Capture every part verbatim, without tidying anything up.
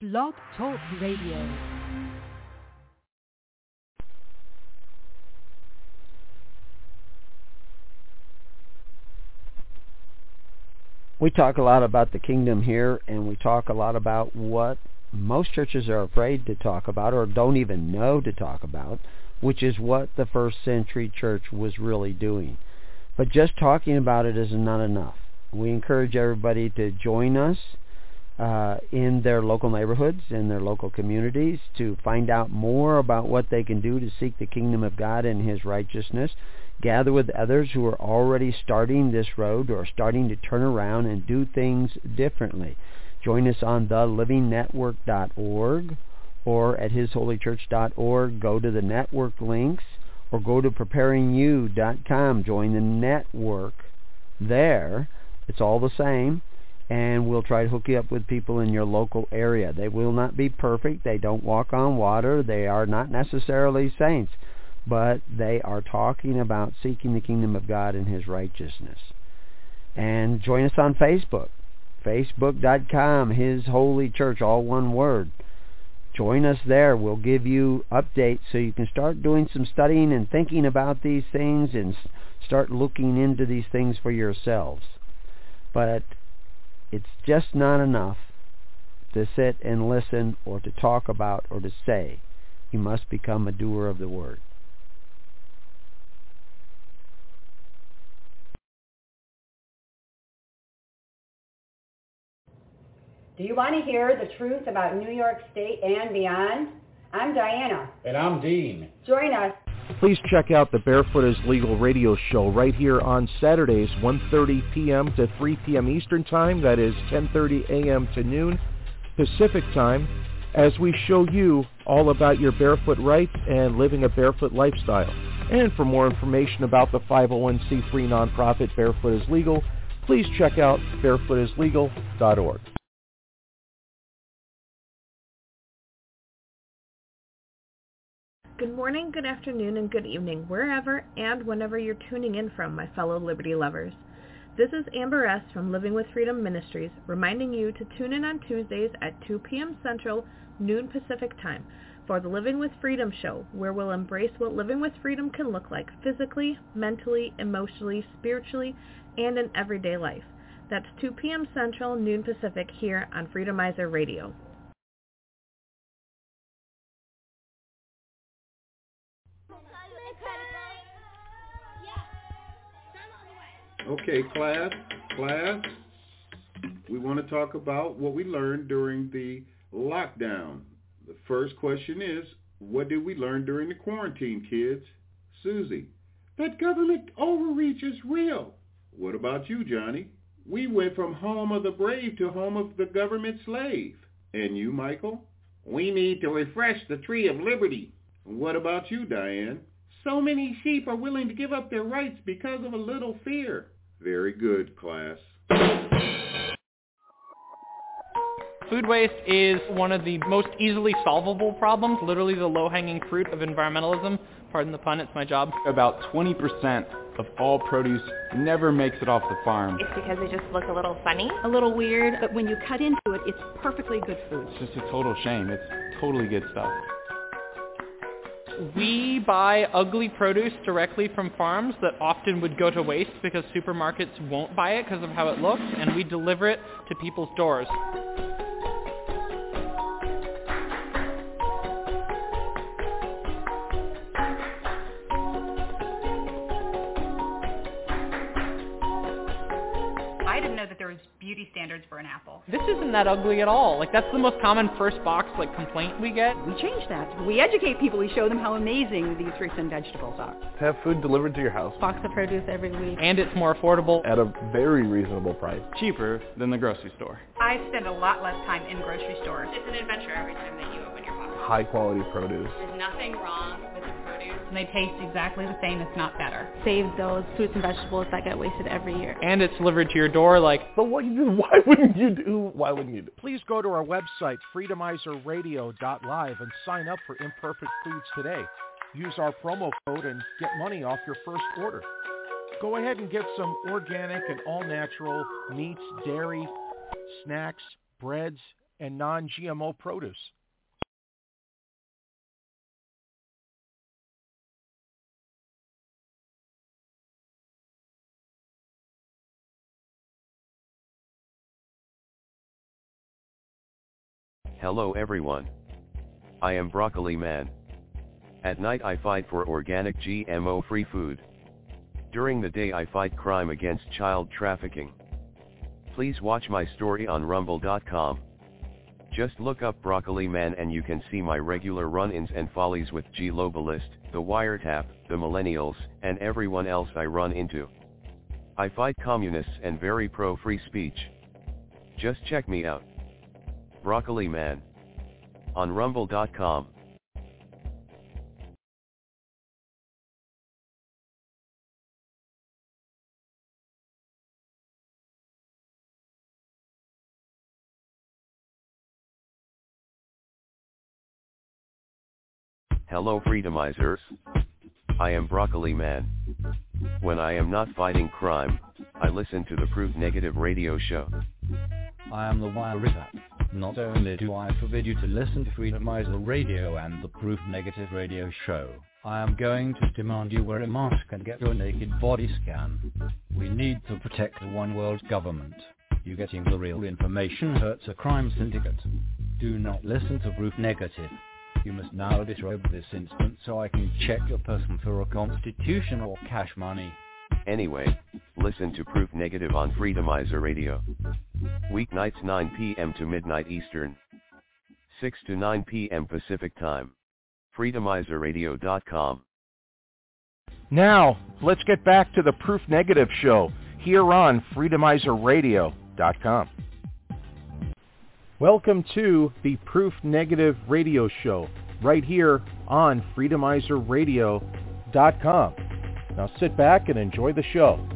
Blog Talk Radio. We talk a lot about the kingdom here, and we talk a lot about what most churches are afraid to talk about or don't even know to talk about, which is what the first century church was really doing. But just talking about it is not enough. We encourage everybody to join us uh, in their local neighborhoods, in their local communities, to find out more about what they can do to seek the kingdom of God and His righteousness. Gather with others who are already starting this road or starting to turn around and do things differently. Join us on the living network dot org or at his holy church dot org. Go to the network links or go to preparing you dot com. Join the network there. It's all the same, and we'll try to hook you up with people in your local area. They will not be perfect. They don't walk on water. They are not necessarily saints, but they are talking about seeking the kingdom of God and His righteousness. And join us on Facebook, facebook dot com, His Holy Church, all one word. Join us there. We'll give you updates so you can start doing some studying and thinking about these things and start looking into these things for yourselves. But it's just not enough to sit and listen or to talk about or to say. You must become a doer of the word. Do you want to hear the truth about New York State and beyond? I'm Diana. And I'm Dean. Join us. Please check out the Barefoot is Legal radio show right here on Saturdays, one thirty p.m. to three p.m. Eastern Time. That is ten thirty a.m. to noon Pacific Time, as we show you all about your barefoot rights and living a barefoot lifestyle. And for more information about the five oh one c three nonprofit Barefoot is Legal, please check out barefoot is legal dot org. Good morning, good afternoon, and good evening, wherever and whenever you're tuning in from, my fellow Liberty lovers. This is Amber S. from Living with Freedom Ministries, reminding you to tune in on Tuesdays at two p.m. Central, noon Pacific Time, for the Living with Freedom show, where we'll embrace what living with freedom can look like physically, mentally, emotionally, spiritually, and in everyday life. That's two p.m. Central, noon Pacific, here on Freedomizer Radio. Okay, class, class, we want to talk about what we learned during the lockdown. The first question is, what did we learn during the quarantine, kids? Susie. That government overreach is real. What about you, Johnny? We went from home of the brave to home of the government slave. And you, Michael? We need to refresh the tree of liberty. What about you, Diane? So many sheep are willing to give up their rights because of a little fear. Very good, class. Food waste is one of the most easily solvable problems, literally the low-hanging fruit of environmentalism. Pardon the pun, it's my job. About twenty percent of all produce never makes it off the farm. It's because they just look a little funny. A little weird, but when you cut into it, it's perfectly good food. It's just a total shame. It's totally good stuff. We buy ugly produce directly from farms that often would go to waste because supermarkets won't buy it because of how it looks, and we deliver it to people's doors. I didn't know that there was beauty standards for an apple. This isn't that ugly at all. Like, that's the most common first box, like, complaint we get. We change that. We educate people. We show them how amazing these fruits and vegetables are. To have food delivered to your house. Box of produce every week. And it's more affordable. At a very reasonable price. Cheaper than the grocery store. I spend a lot less time in grocery stores. It's an adventure every time that you open your box. High quality produce. There's nothing wrong with the produce. And they taste exactly the same, if not better. Save those fruits and vegetables that get wasted every year. And it's delivered to your door like... But what, why wouldn't you do? Why wouldn't you do? Please go to our website, freedomizer radio dot live, and sign up for Imperfect Foods today. Use our promo code and get money off your first order. Go ahead and get some organic and all-natural meats, dairy, snacks, breads, and non-G M O produce. Hello everyone. I am Broccoli Man. At night I fight for organic G M O-free food. During the day I fight crime against child trafficking. Please watch my story on rumble dot com. Just look up Broccoli Man and you can see my regular run-ins and follies with G Globalist, the Wiretap, the Millennials, and everyone else I run into. I fight communists and very pro-free speech. Just check me out. Broccoli Man. On rumble dot com. Hello Freedomizers. I am Broccoli Man. When I am not fighting crime, I listen to the Proof Negative radio show. I am the Wiretap. Not only do I forbid you to listen to Freedomizer Radio and the Proof Negative radio show, I am going to demand you wear a mask and get your naked body scan. We need to protect the one world government. You getting the real information hurts a crime syndicate. Do not listen to Proof Negative. You must now disrobe this instant so I can check your person for a constitution or cash money. Anyway, listen to Proof Negative on Freedomizer Radio. Weeknights nine p.m. to midnight Eastern. six to nine p.m. Pacific Time. Freedomizer radio dot com. Now, let's get back to the Proof Negative show here on Freedomizer radio dot com. Welcome to the Proof Negative radio show right here on Freedomizer radio dot com. Now sit back and enjoy the show.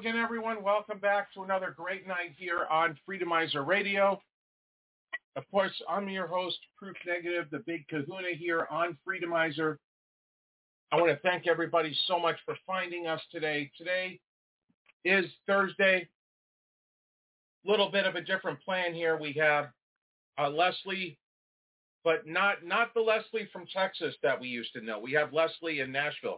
again, everyone. Welcome back to another great night here on Freedomizer Radio. Of course, I'm your host, Proof Negative, the Big Kahuna here on Freedomizer. I want to thank everybody so much for finding us today. Today is Thursday. Little bit of a different plan here. We have uh, Leslie, but not not the Leslie from Texas that we used to know. We have Leslie in Nashville.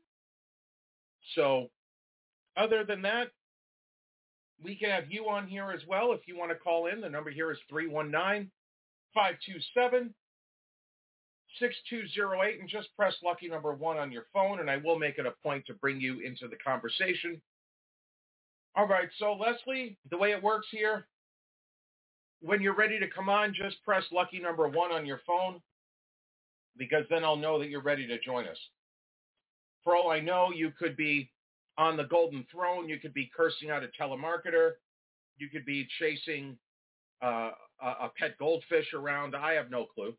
So other than that, we can have you on here as well if you want to call in. The number here is three one nine, five two seven, six two zero eight, and just press lucky number one on your phone, and I will make it a point to bring you into the conversation. All right, so Leslie, the way it works here, when you're ready to come on, just press lucky number one on your phone, because then I'll know that you're ready to join us. For all I know, you could be on the golden throne. You could be cursing out a telemarketer. You could be chasing uh, a, a pet goldfish around. I have no clue.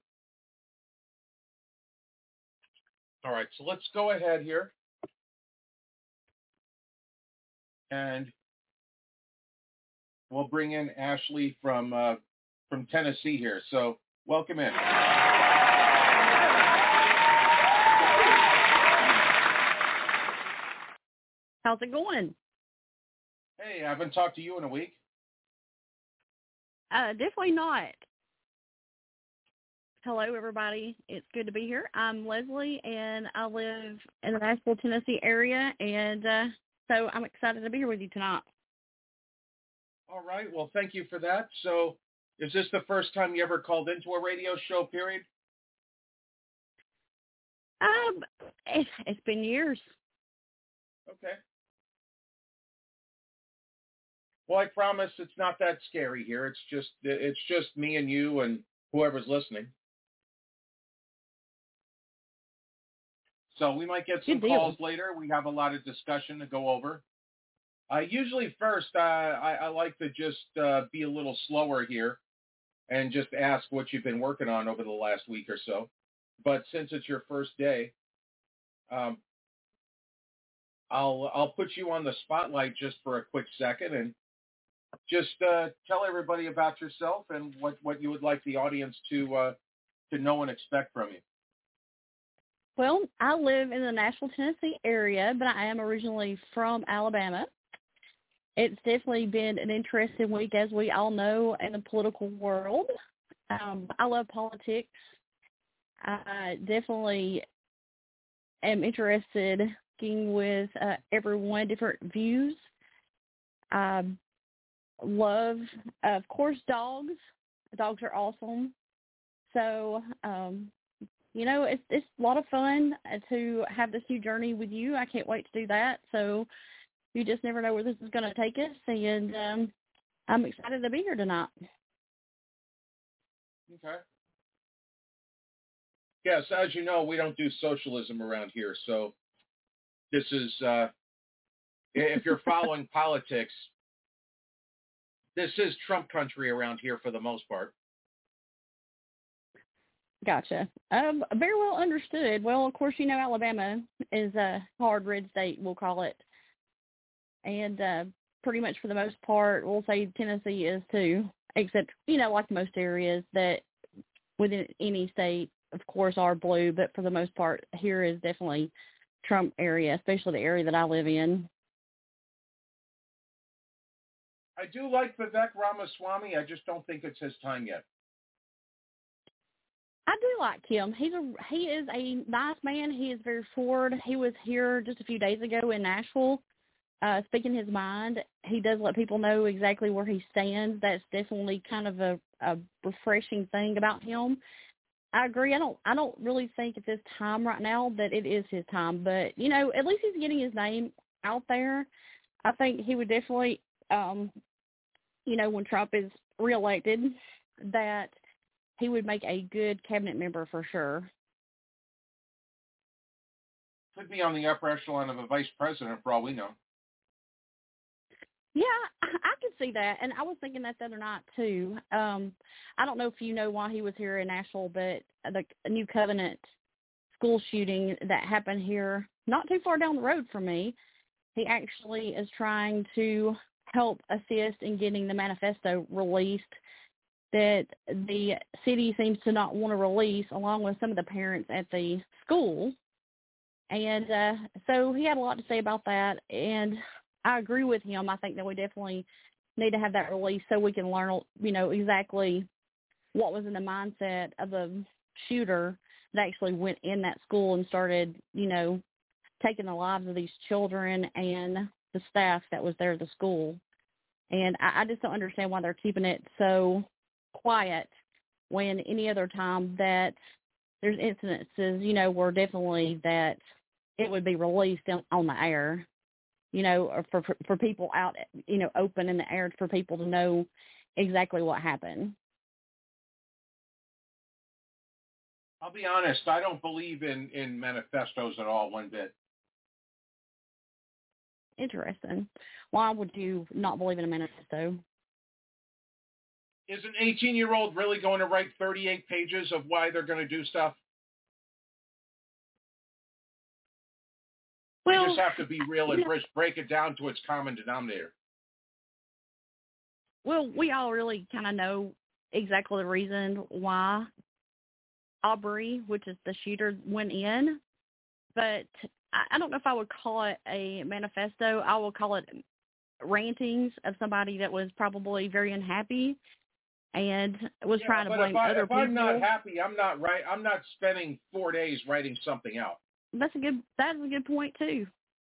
All right, so let's go ahead here. And we'll bring in Ashley from uh, from Tennessee here. So welcome in. How's it going? Hey, I haven't talked to you in a week. Uh, definitely not. Hello, everybody. It's good to be here. I'm Leslie, and I live in the Nashville, Tennessee area, and uh, so I'm excited to be here with you tonight. All right. Well, thank you for that. So is this the first time you ever called into a radio show, period? Um, it's, it's been years. Okay. Well, I promise it's not that scary here. It's just it's just me and you and whoever's listening. So we might get some calls later. We have a lot of discussion to go over. Uh, usually first, uh, I, I like to just uh, be a little slower here and just ask what you've been working on over the last week or so. But since it's your first day, um, I'll I'll put you on the spotlight just for a quick second and just uh, tell everybody about yourself and what, what you would like the audience to uh, to know and expect from you. Well, I live in the Nashville, Tennessee area, but I am originally from Alabama. It's definitely been an interesting week, as we all know, in the political world. Um, I love politics. I definitely am interested in with uh, everyone, different views. I love, of course, dogs. Dogs are awesome. So, um, you know, it's it's a lot of fun to have this new journey with you. I can't wait to do that. So you just never know where this is going to take us, and um, I'm excited to be here tonight. Okay. Yes, as you know, we don't do socialism around here. So this is, uh, if you're following politics, this is Trump country around here for the most part. Gotcha. Um, very well understood. Well, of course, you know, Alabama is a hard red state, we'll call it. And uh, pretty much for the most part, we'll say Tennessee is too, except, you know, like most areas that within any state, of course, are blue. But for the most part, here is definitely Trump area, especially the area that I live in. I do like Vivek Ramaswamy. I just don't think it's his time yet. I do like him. He's a he is a nice man. He is very forward. He was here just a few days ago in Nashville, uh, speaking his mind. He does let people know exactly where he stands. That's definitely kind of a, a refreshing thing about him. I agree. I don't I don't really think at this time right now that it is his time, but you know, at least he's getting his name out there. I think he would definitely, um, you know, when Trump is reelected, that he would make a good cabinet member for sure. Could be on the upper echelon of a vice president for all we know. Yeah, I, I could see that. And I was thinking that the other night, too. Um, I don't know if you know why he was here in Nashville, but the New Covenant school shooting that happened here not too far down the road from me, he actually is trying to help assist in getting the manifesto released that the city seems to not want to release, along with some of the parents at the school. And uh, so he had a lot to say about that, and I agree with him. I think that we definitely need to have that release so we can learn, you know, exactly what was in the mindset of the shooter that actually went in that school and started, you know, taking the lives of these children and the staff that was there at the school. And I, I just don't understand why they're keeping it so quiet when any other time that there's incidences, you know, where definitely that it would be released on, on the air, you know, or for, for for people out, you know, open in the air for people to know exactly what happened. I'll be honest, I don't believe in, in manifestos at all one bit. Interesting. Why would you not believe in a manifesto? Is an eighteen-year-old really going to write thirty-eight pages of why they're going to do stuff? Well, you just have to be real and yeah. break it down to its common denominator. Well, we all really kind of know exactly the reason why Aubrey, which is the shooter, went in, but I don't know if I would call it a manifesto. I will call it rantings of somebody that was probably very unhappy and was yeah, trying to blame if I, other if people. If I'm not happy, I'm not right. I'm not spending four days writing something out. That's a good. That's a good point too.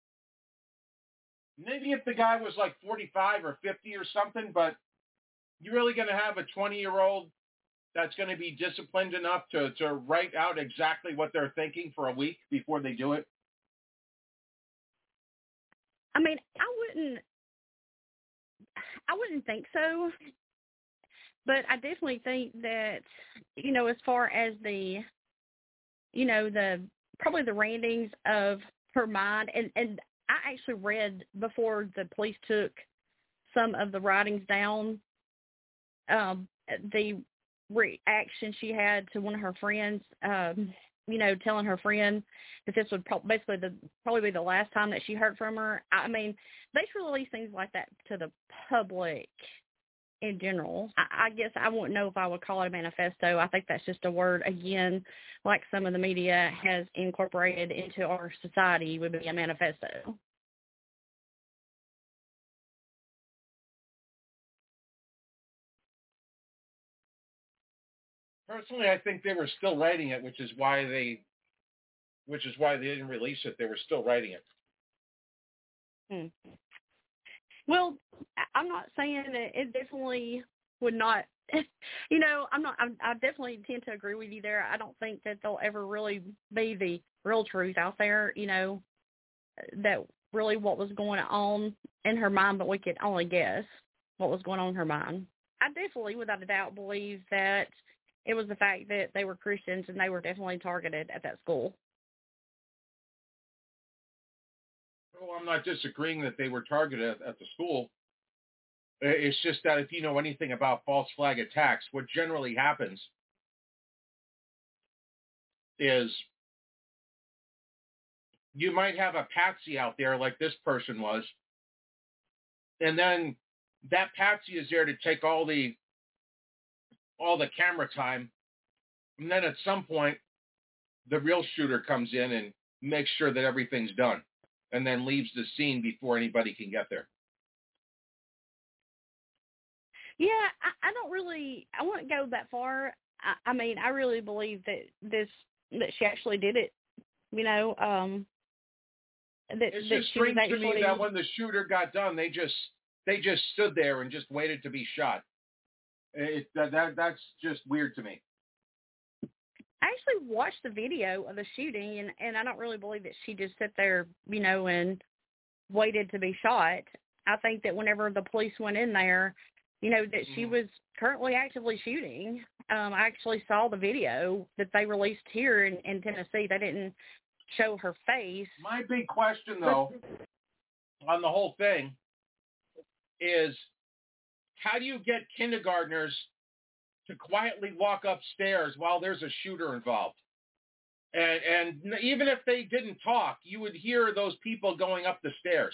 Maybe if the guy was like forty-five or fifty or something, but you're really going to have a twenty-year-old that's going to be disciplined enough to, to write out exactly what they're thinking for a week before they do it? I mean, I wouldn't. I wouldn't think so. But I definitely think that, you know, as far as the, you know, the probably the rantings of her mind, and, and I actually read before the police took some of the writings down, um, the reaction she had to one of her friends, um, you know, telling her friend that this would pro- basically the probably be the last time that she heard from her. I mean, they should release things like that to the public in general. I, I guess I wouldn't know if I would call it a manifesto. I think that's just a word, again, like some of the media has incorporated into our society, would be a manifesto. Personally, I think they were still writing it, which is why they, which is why they didn't release it. They were still writing it. Hmm. Well, I'm not saying that it definitely would not, you know, I'm not, I'm, I definitely tend to agree with you there. I don't think that there'll ever really be the real truth out there, you know, that really what was going on in her mind, but we could only guess what was going on in her mind. I definitely, without a doubt, believe that it was the fact that they were Christians and they were definitely targeted at that school. Well, I'm not disagreeing that they were targeted at, at the school. It's just that if you know anything about false flag attacks, what generally happens is you might have a patsy out there like this person was, and then that patsy is there to take all the all the camera time, and then at some point, the real shooter comes in and makes sure that everything's done, and then leaves the scene before anybody can get there. Yeah, I, I don't really, I wouldn't go that far. I, I mean, I really believe that this, that she actually did it, you know. Um, that, it's that just she was strange actually, to me that when the shooter got done, they just, they just stood there and just waited to be shot. It, that, that That's just weird to me. I actually watched the video of the shooting, and, and I don't really believe that she just sat there, you know, and waited to be shot. I think that whenever the police went in there, you know, that she was currently actively shooting. Um, I actually saw the video that they released here in, in Tennessee. They didn't show her face. My big question, though, on the whole thing is, how do you get kindergartners to quietly walk upstairs while there's a shooter involved? And, and even if they didn't talk, you would hear those people going up the stairs.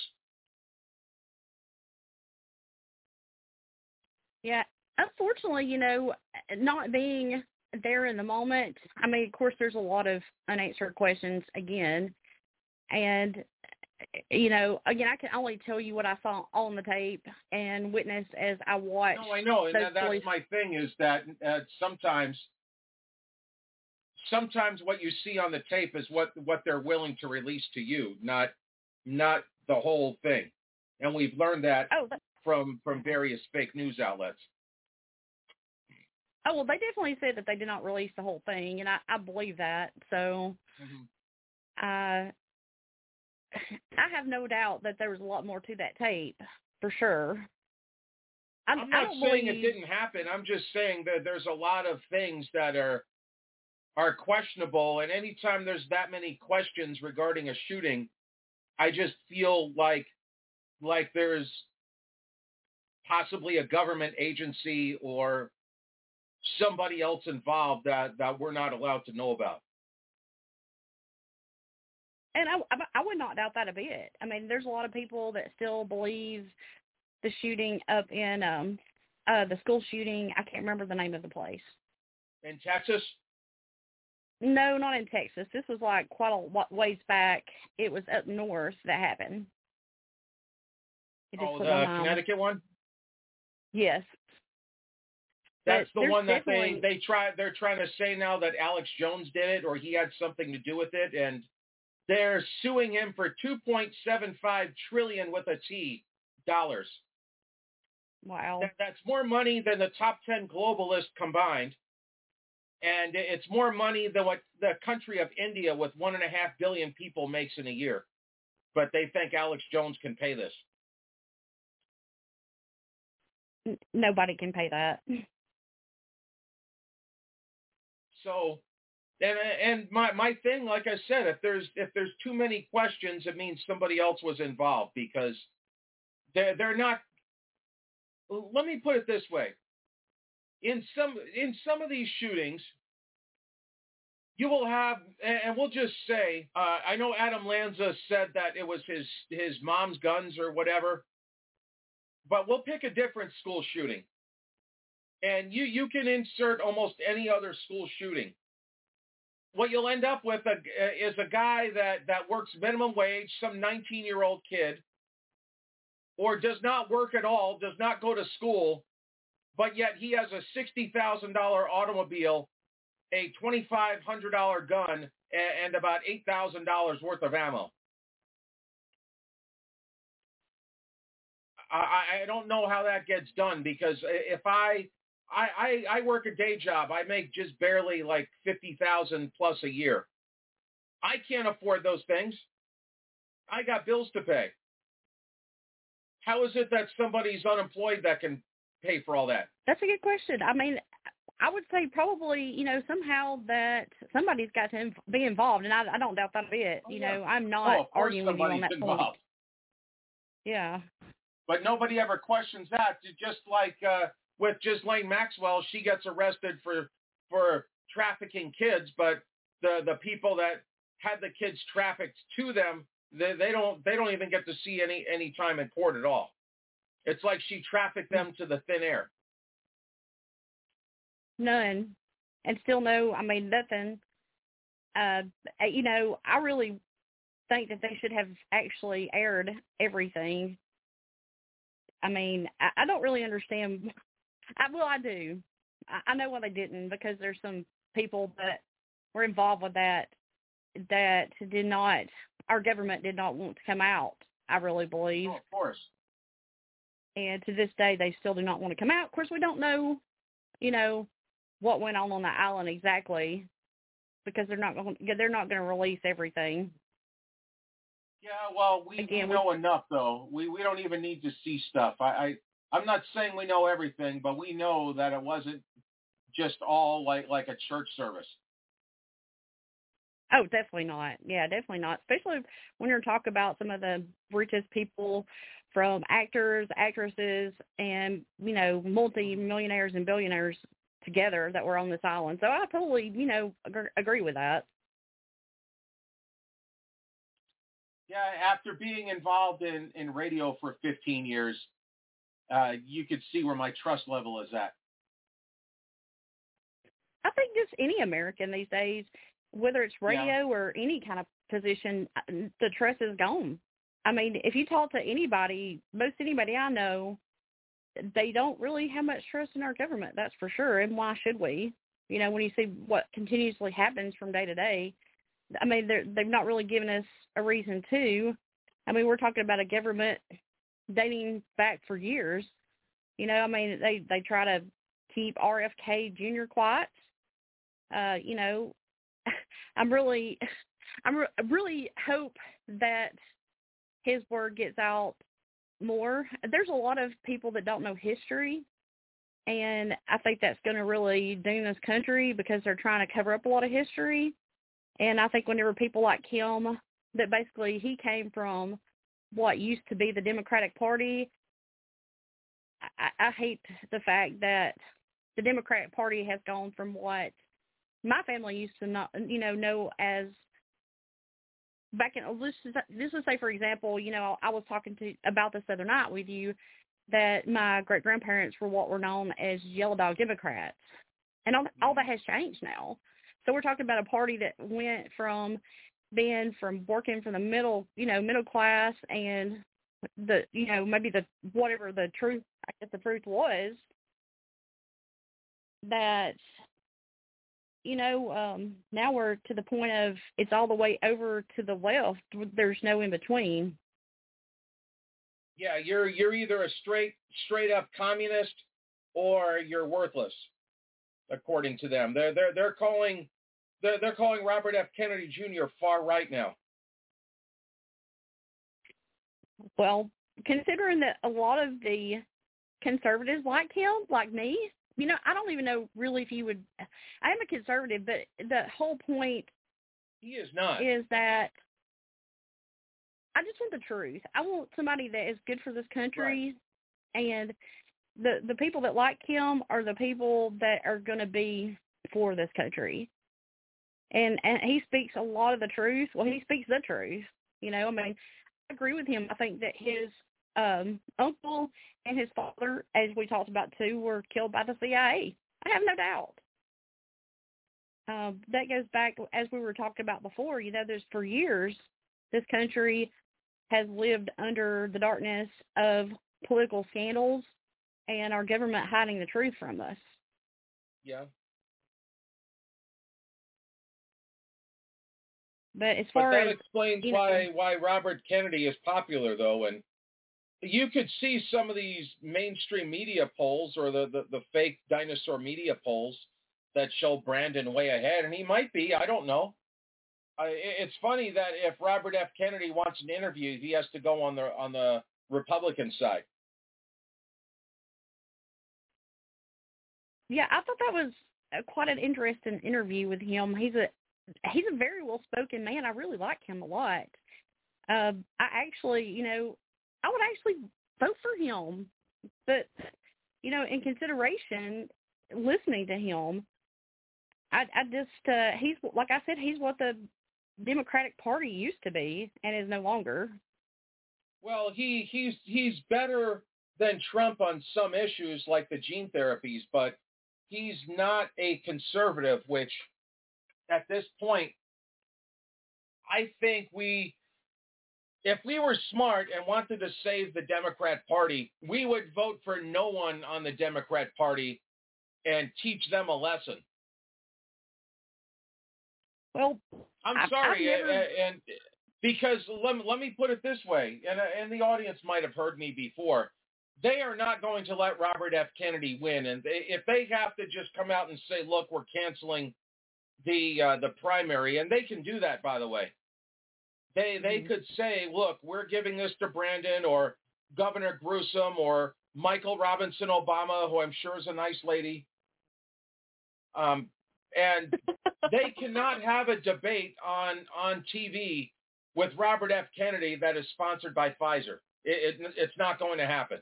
Yeah, unfortunately, you know, not being there in the moment, I mean, of course, there's a lot of unanswered questions again. And, you know, again, I can only tell you what I saw on the tape and witnessed as I watched. No, I know, and that, that's police. my thing is that uh, sometimes, sometimes what you see on the tape is what, what they're willing to release to you, not not the whole thing. And we've learned that oh, from from various fake news outlets. Oh, well, they definitely said that they did not release the whole thing, and I, I believe that. So, mm-hmm. uh, I have no doubt that there was a lot more to that tape, for sure. I'm, I'm not I don't saying believe... it didn't happen. I'm just saying that there's a lot of things that are are questionable, and anytime there's that many questions regarding a shooting, I just feel like like there's possibly a government agency or somebody else involved that, that we're not allowed to know about. And I, I would not doubt that a bit. I mean, there's a lot of people that still believe the shooting up in um, uh, the school shooting. I can't remember the name of the place. In Texas? No, not in Texas. This was like quite a ways back. It was up north that happened. It Oh, the on, Connecticut um, one? Yes. That's but the one that definitely... they, they try, they're trying to say now that Alex Jones did it or he had something to do with it, and they're suing him for two point seven five trillion dollars with a T dollars. Wow. That, that's more money than the top ten globalists combined. And it's more money than what the country of India with one and a half billion people makes in a year. But they think Alex Jones can pay this. N- nobody can pay that. So, and and my, my thing, like I said, if there's if there's too many questions, it means somebody else was involved because they're they're not. Let me put it this way: in some in some of these shootings, you will have, and we'll just say, uh, I know Adam Lanza said that it was his his mom's guns or whatever, but we'll pick a different school shooting. And you, you can insert almost any other school shooting. What you'll end up with a, is a guy that, that works minimum wage, some nineteen-year-old kid, or does not work at all, does not go to school, but yet he has a sixty thousand dollars automobile, a twenty-five hundred dollars gun, and about eight thousand dollars worth of ammo. I, I don't know how that gets done because if I... I, I, I work a day job. I make just barely like fifty thousand plus a year. I can't afford those things. I got bills to pay. How is it that somebody's unemployed that can pay for all that? That's a good question. I mean, I would say probably, you know, somehow that somebody's got to be involved, and I, I don't doubt that a bit. Oh, you yeah. know, I'm not oh, of course arguing with you on that involved. point. Yeah. But nobody ever questions that. Just like uh, with Ghislaine Maxwell, she gets arrested for for trafficking kids, but the the people that had the kids trafficked to them, they, they don't they don't even get to see any any time in court at all. It's like she trafficked them to the thin air. None, and still no. I mean, nothing. Uh, you know, I really think that they should have actually aired everything. I mean, I, I don't really understand. I, well, I do. I, I know why they didn't, because there's some people that were involved with that that did not, our government did not want to come out, I really believe. Oh, of course. And to this day, they still do not want to come out. Of course, we don't know, you know, what went on on the island exactly, because they're not going they're not going to release everything. Yeah, well, we, Again, we know we, enough, though. We we don't even need to see stuff. I, I I'm not saying we know everything, but we know that it wasn't just all like like a church service. Oh, definitely not. Yeah, definitely not. Especially when you're talking about some of the richest people, from actors, actresses, and, you know, multi-millionaires and billionaires together that were on this island. So I totally, you know, agree, agree with that. Yeah, after being involved in, in radio for fifteen years, uh, you could see where my trust level is at. I think just any American these days, whether it's radio yeah. or any kind of position, the trust is gone. I mean, if you talk to anybody, most anybody I know, they don't really have much trust in our government, that's for sure. And why should we? You know, when you see what continuously happens from day to day, I mean, they're, they've not really given us a reason to. I mean, we're talking about a government dating back for years. You know, I mean, they, they try to keep R F K Junior quiet. Uh, you know, I'm really, I'm re- really hope that his word gets out more. There's a lot of people that don't know history, and I think that's going to really doom this country because they're trying to cover up a lot of history. And I think whenever people like him, that basically he came from what used to be the Democratic Party, I, I hate the fact that the Democratic Party has gone from what my family used to not, you know, know as back in, let's just, just to say, for example, you know, I was talking to about this other night with you that my great-grandparents were what were known as Yellow Dog Democrats. And all, all that has changed now. So we're talking about a party that went from being from working from the middle, you know, middle class and the, you know, maybe the, whatever the truth, I guess the truth was, that, you know, um, now we're to the point of it's all the way over to the left. There's no in between. Yeah, you're you're either a straight straight up communist or you're worthless, according to them. They're they're they're calling they're they're calling Robert F. Kennedy Junior far right now. Well, considering that a lot of the conservatives like him, like me, you know, I don't even know really if you would. I am a conservative, but the whole point he is not is that I just want the truth. I want somebody that is good for this country, right. And the the people that like him are the people that are going to be for this country. And and he speaks a lot of the truth. Well, he speaks the truth. You know, I mean, I agree with him. I think that his um, uncle and his father, as we talked about too, were killed by the C I A. I have no doubt. Um, that goes back, as we were talking about before, you know, there's for years, this country has lived under the darkness of political scandals and our government hiding the truth from us. Yeah. But as far but that as, explains you know, why why Robert Kennedy is popular, though, and you could see some of these mainstream media polls or the, the, the fake dinosaur media polls that show Brandon way ahead, and he might be. I don't know. I, it's funny that if Robert F. Kennedy wants an interview, he has to go on the on the Republican side. Yeah, I thought that was quite an interesting interview with him. He's a he's a very well-spoken man. I really like him a lot. Uh, I actually, you know, I would actually vote for him. But, you know, in consideration, listening to him, I, I just, uh, he's, like I said, he's what the Democratic Party used to be and is no longer. Well, he he's he's better than Trump on some issues like the gene therapies, but he's not a conservative, which at this point, I think we, if we were smart and wanted to save the Democrat Party, we would vote for no one on the Democrat Party and teach them a lesson. Well, I'm I've, sorry, I've never... and, and because let, let me put it this way, and, and the audience might have heard me before. They are not going to let Robert F. Kennedy win, and they, if they have to just come out and say, "Look, we're canceling the uh, the primary," and they can do that, by the way. They they mm-hmm. could say, "Look, we're giving this to Brandon or Governor Newsom or Michael Robinson Obama, who I'm sure is a nice lady," um, and they cannot have a debate on on T V with Robert F. Kennedy that is sponsored by Pfizer. It, it, it's not going to happen.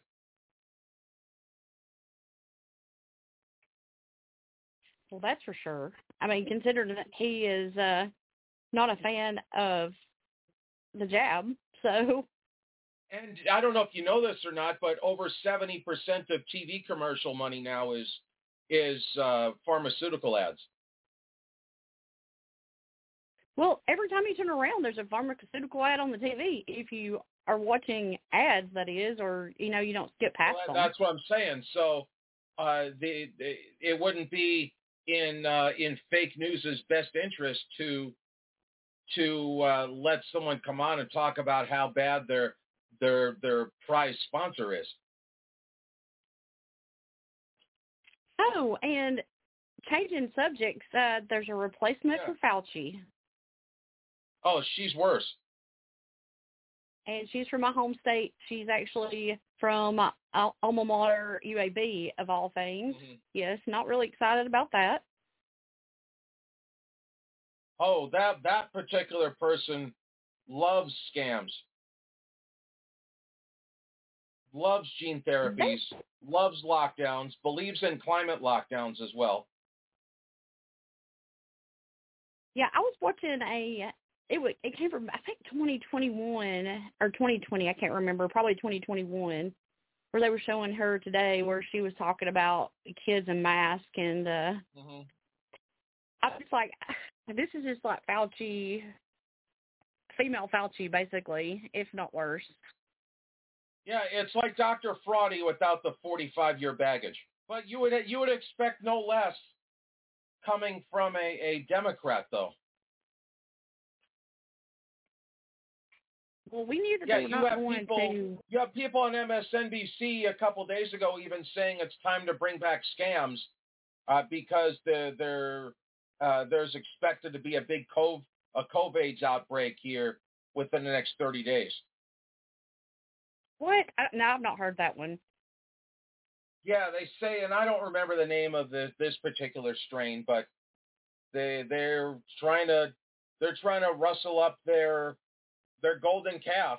Well, that's for sure. I mean, considering that he is uh, not a fan of the jab. So. And I don't know if you know this or not, but over seventy percent of T V commercial money now is is uh, pharmaceutical ads. Well, every time you turn around, there's a pharmaceutical ad on the T V. If you are watching ads, that is, or, you know, you don't skip past Well, them. that's what I'm saying. So uh, the, the it wouldn't be in uh, in fake news's best interest to to uh, let someone come on and talk about how bad their their their prize sponsor is. Oh, and changing subjects, uh, there's a replacement Yeah. for Fauci. Oh, she's worse. And she's from my home state. She's actually from uh, alma mater U A B, of all things. Mm-hmm. Yes, not really excited about that. Oh, that that particular person loves scams, loves gene therapies, loves lockdowns, believes in climate lockdowns as well. Yeah, I was watching a, it was, it came from, I think, twenty twenty-one or twenty twenty, I can't remember, probably twenty twenty-one, where they were showing her today where she was talking about kids in masks, and uh, Mm-hmm. I was like, this is just like Fauci, female Fauci, basically, if not worse. Yeah, it's like Doctor Fraudy without the forty-five-year baggage. But you would you would expect no less coming from a, a Democrat, though. Well, we knew that Yeah, they were you not have going people. to. You have people on M S N B C a couple days ago even saying it's time to bring back scams uh, because the, there uh, there's expected to be a big cov a COVID's outbreak here within the next thirty days. What? I, no, I've not heard that one. Yeah, they say, and I don't remember the name of the, this particular strain, but they they're trying to they're trying to rustle up their their golden calf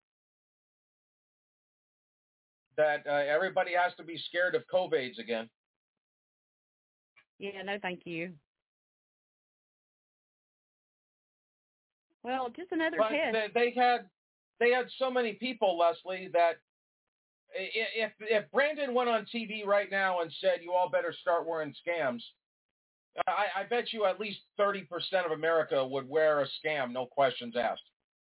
that uh, everybody has to be scared of COVID's again. Yeah, no, thank you. Well, just another But test. they, they had they had so many people, Leslie, that if if Brandon went on T V right now and said you all better start wearing scams, I, I bet you at least thirty percent of America would wear a scam, no questions asked.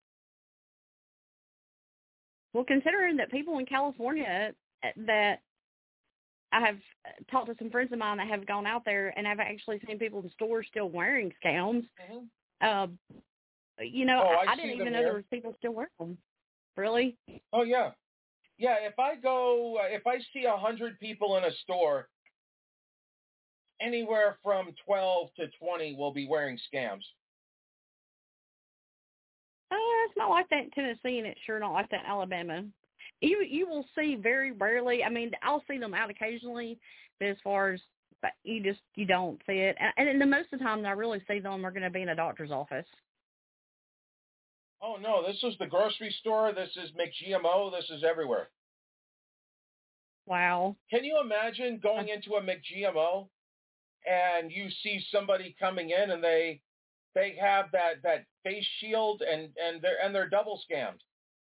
Well, considering that people in California that I have talked to some friends of mine that have gone out there and have actually seen people in stores still wearing scams. Mm-hmm. Uh, you know, oh, I, I, I didn't see even them know here. there was people still wearing them. Really? Oh, yeah. Yeah, if I go, uh, if I see a hundred people in a store, anywhere from twelve to twenty will be wearing scams. Oh, it's not like that in Tennessee, and it's sure not like that in Alabama. You you will see very rarely. I mean, I'll see them out occasionally, but as far as but you just you don't see it. And, and the most of the time, that I really see them are going to be in a doctor's office. Oh no, this is the grocery store. This is McGMO. This is everywhere. Wow. Can you imagine going into a McGMO and you see somebody coming in and they they have that, that face shield and, and they're and they're double scammed.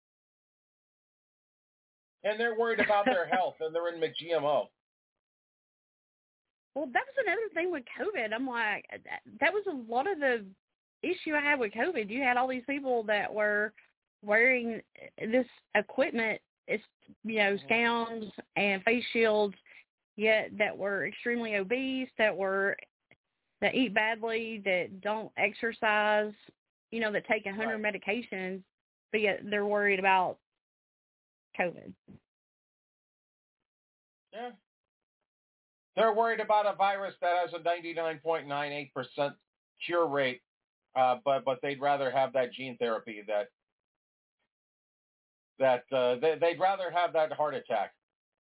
And they're worried about their health and they're in McGMO. Well, that was another thing with COVID. I'm like, that was a lot of the issue I had with COVID. You had all these people that were wearing this equipment, it's, you know, scams and face shields, yet that were extremely obese, that were that eat badly, that don't exercise, you know, that take a hundred right. medications, but yet they're worried about COVID. Yeah. They're worried about a virus that has a ninety-nine point nine eight percent cure rate, uh, but but they'd rather have that gene therapy that that uh, they, they'd rather have that heart attack.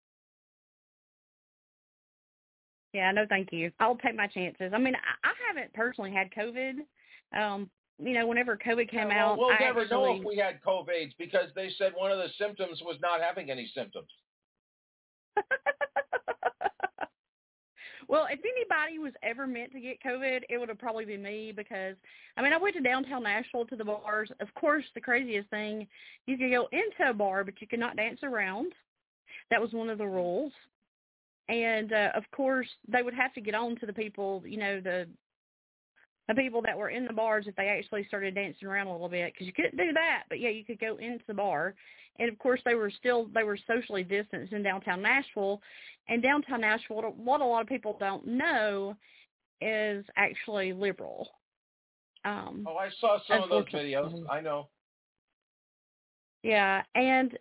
Yeah, no, thank you. I'll take my chances. I mean, I, I haven't personally had COVID. Um, you know, whenever COVID came yeah, well, out, we'll I never actually... know if we had COVID because they said one of the symptoms was not having any symptoms. Well, if anybody was ever meant to get COVID, it would have probably been me because, I mean, I went to downtown Nashville to the bars. Of course, the craziest thing, you could go into a bar, but you could not dance around. That was one of the rules. And, uh, of course, they would have to get on to the people, you know, the the people that were in the bars if they actually started dancing around a little bit because you couldn't do that. But, yeah, you could go into the bar. And, of course, they were still, they were socially distanced in downtown Nashville. And downtown Nashville, what a lot of people don't know is actually liberal. Um, oh, I saw some of those videos. I know. Yeah, and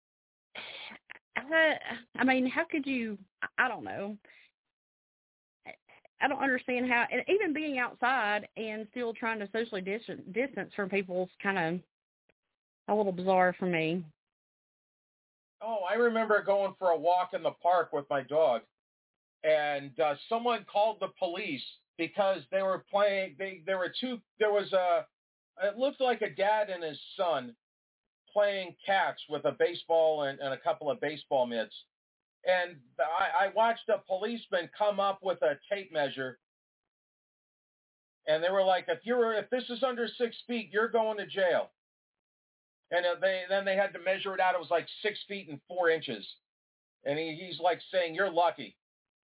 I, I mean, how could you, I don't know. I don't understand how, and even being outside and still trying to socially distance, distance from people is kind of a little bizarre for me. Oh, I remember going for a walk in the park with my dog, and uh, someone called the police because they were playing, they, there were two, there was a, it looked like a dad and his son playing catch with a baseball and, and a couple of baseball mitts. And I, I watched a policeman come up with a tape measure, and they were like, if you're, if this is under six feet, you're going to jail. And they, then they had to measure it out. It was like six feet and four inches. And he, he's like saying, you're lucky.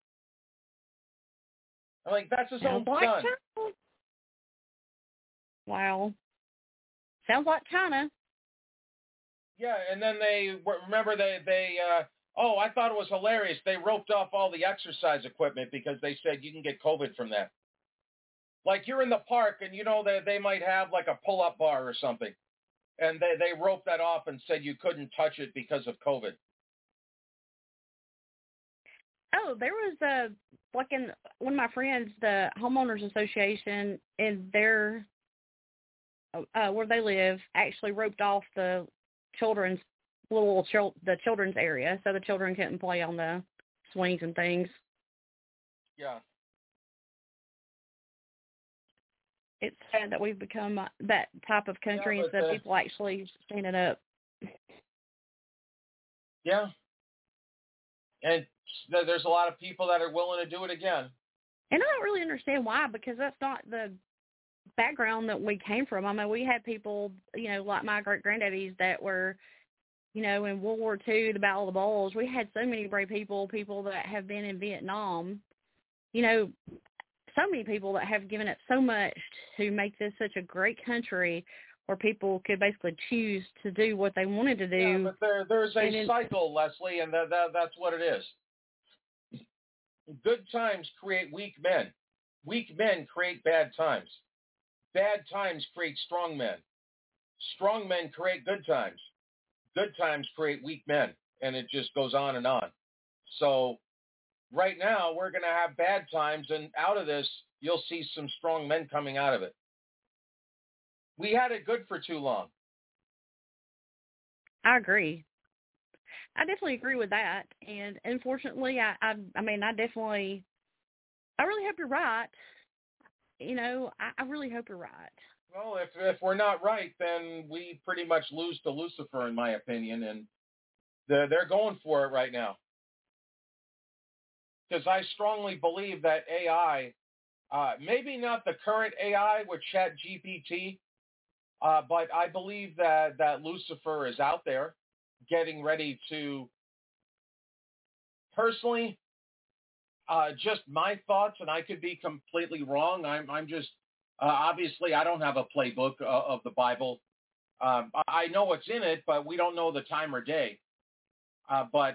I'm like, that's his own son. China. Wow. Sounds like China. Yeah, and then they, remember they, they, uh, oh, I thought it was hilarious. They roped off all the exercise equipment because they said you can get COVID from that. Like you're in the park and you know that they might have like a pull-up bar or something. And they, they roped that off and said you couldn't touch it because of COVID. Oh, there was a, like in one of my friends, the homeowners association in their, uh, where they live, actually roped off the children's little, chil- the children's area so the children couldn't play on the swings and things. Yeah. It's sad that we've become that type of country yeah, instead of the, people actually standing up. Yeah. And there's a lot of people that are willing to do it again. And I don't really understand why, because that's not the background that we came from. I mean, we had people, you know, like my great-granddaddies that were, you know, in World War Two, the Battle of the Bulge. We had so many brave people, people that have been in Vietnam, you know, so many people that have given up so much to make this such a great country where people could basically choose to do what they wanted to do. Yeah, but there, there's a then, cycle, Leslie, and that, that, that's what it is. Good times create weak men. Weak men create bad times. Bad times create strong men. Strong men create good times. Good times create weak men, and it just goes on and on. So right now, we're going to have bad times, and out of this, you'll see some strong men coming out of it. We had it good for too long. I agree. I definitely agree with that. And unfortunately, I, I, I mean, I definitely, I really hope you're right. You know, I, I really hope you're right. Well, if if we're not right, then we pretty much lose to Lucifer, in my opinion, and they're, they're going for it right now. Because I strongly believe that A I, uh, maybe not the current A I with Chat G P T, uh, but I believe that, that Lucifer is out there getting ready to, personally, uh, just my thoughts, and I could be completely wrong. I'm, I'm just, uh, obviously, I don't have a playbook uh, of the Bible. Um, I know what's in it, but we don't know the time or day. Uh, but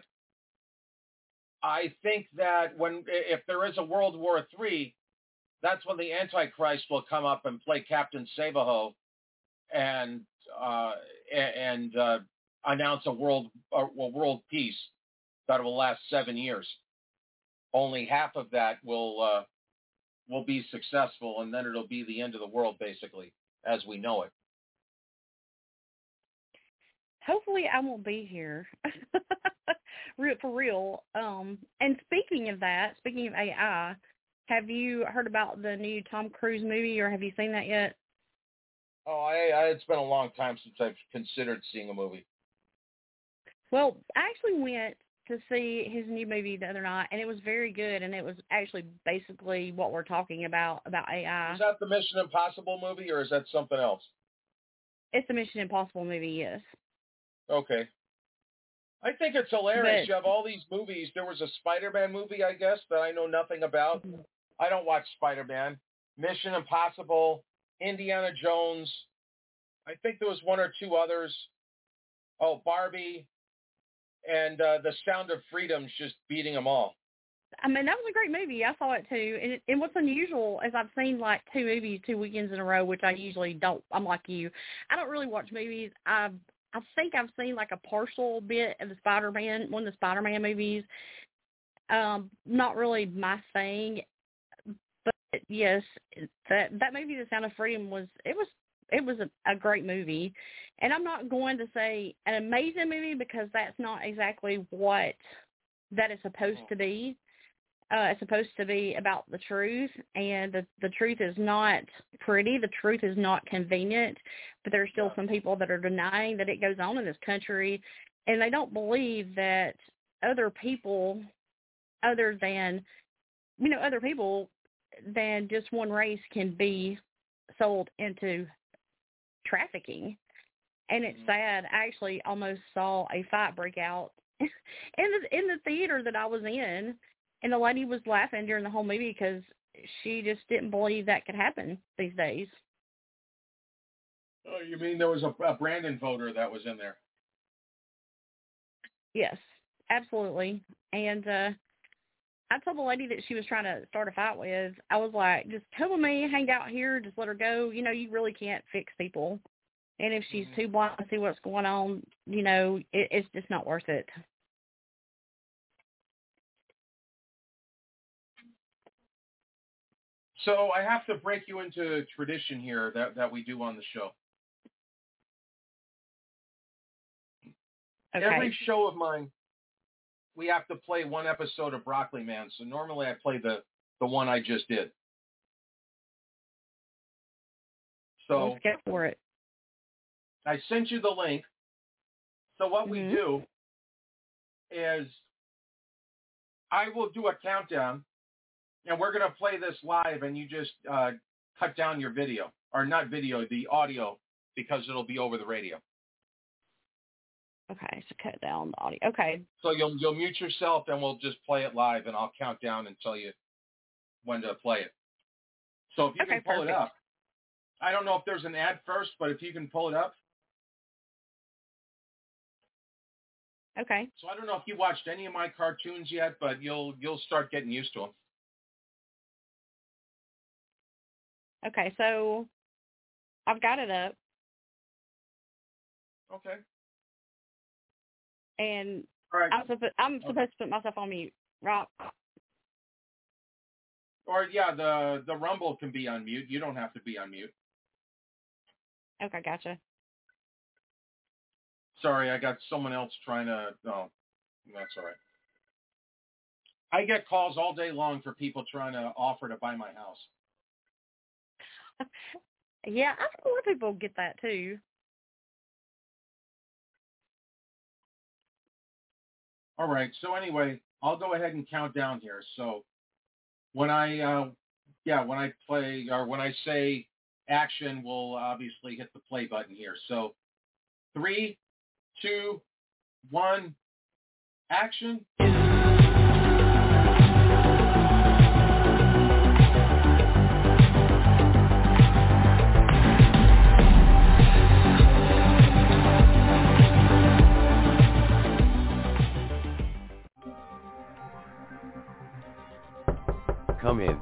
I think that when, if there is a World War Three, that's when the Antichrist will come up and play Captain Savaho and uh, and uh, announce a world a world peace that will last seven years. Only half of that will uh, will be successful, and then it'll be the end of the world, basically, as we know it. Hopefully, I won't be here. For real. Um, and speaking of that, speaking of A I, have you heard about the new Tom Cruise movie, or have you seen that yet? Oh, I, I it's been a long time since I've considered seeing a movie. Well, I actually went to see his new movie the other night, and it was very good, and it was actually basically what we're talking about, about A I. Is that the Mission Impossible movie, or is that something else? It's the Mission Impossible movie, yes. Okay. I think it's hilarious. But, you have all these movies. There was a Spider-Man movie, I guess, that I know nothing about. Mm-hmm. I don't watch Spider-Man. Mission Impossible, Indiana Jones. I think there was one or two others. Oh, Barbie. And uh, The Sound of Freedom's just beating them all. I mean, that was a great movie. I saw it too. And, it, and what's unusual is I've seen like two movies two weekends in a row, which I usually don't. I'm like you. I don't really watch movies. I I think I've seen like a partial bit of the Spider-Man, one of the Spider-Man movies. Um, not really my thing. But yes, that that movie, The Sound of Freedom, was it was it was a, a great movie. And I'm not going to say an amazing movie because that's not exactly what that is supposed to be. Uh, it's supposed to be about the truth, and the, the truth is not pretty. The truth is not convenient, but there are still some people that are denying that it goes on in this country, and they don't believe that other people, other than, you know, other people than just one race can be sold into trafficking. And it's sad. I actually almost saw a fight break out in the in the theater that I was in, and the lady was laughing during the whole movie because she just didn't believe that could happen these days. Oh, you mean there was a, a Brandon voter that was in there? Yes, absolutely. And uh, I told the lady that she was trying to start a fight with, I was like, just tell me, hang out here, just let her go. You know, you really can't fix people. And if she's too blind to see what's going on, you know, it, it's just not worth it. So I have to break you into tradition here that, that we do on the show. Okay. Every show of mine, we have to play one episode of Broccoli Man. So normally I play the, the one I just did. So let's get for it. I sent you the link. So what mm-hmm. we do is I will do a countdown, and we're going to play this live, and you just uh, cut down your video. Or not video, the audio, because it'll be over the radio. Okay, so cut down the audio. Okay. So you'll you'll mute yourself, and we'll just play it live, and I'll count down and tell you when to play it. So if you okay, can pull perfect. it up. I don't know if there's an ad first, but if you can pull it up. Okay. So I don't know if you watched any of my cartoons yet, but you'll you'll start getting used to them. Okay, so I've got it up. Okay. And All right. I'm, suppo- I'm supposed okay. to put myself on mute, right? Or yeah, the the Rumble can be on mute. You don't have to be on mute. Okay, gotcha. Sorry, I got someone else trying to. No, that's all right. I get calls all day long for people trying to offer to buy my house. Yeah, I think a lot of people get that too. All right. So anyway, I'll go ahead and count down here. So when I, uh, yeah, when I play or when I say action, we'll obviously hit the play button here. So three, two, one, action. Come in.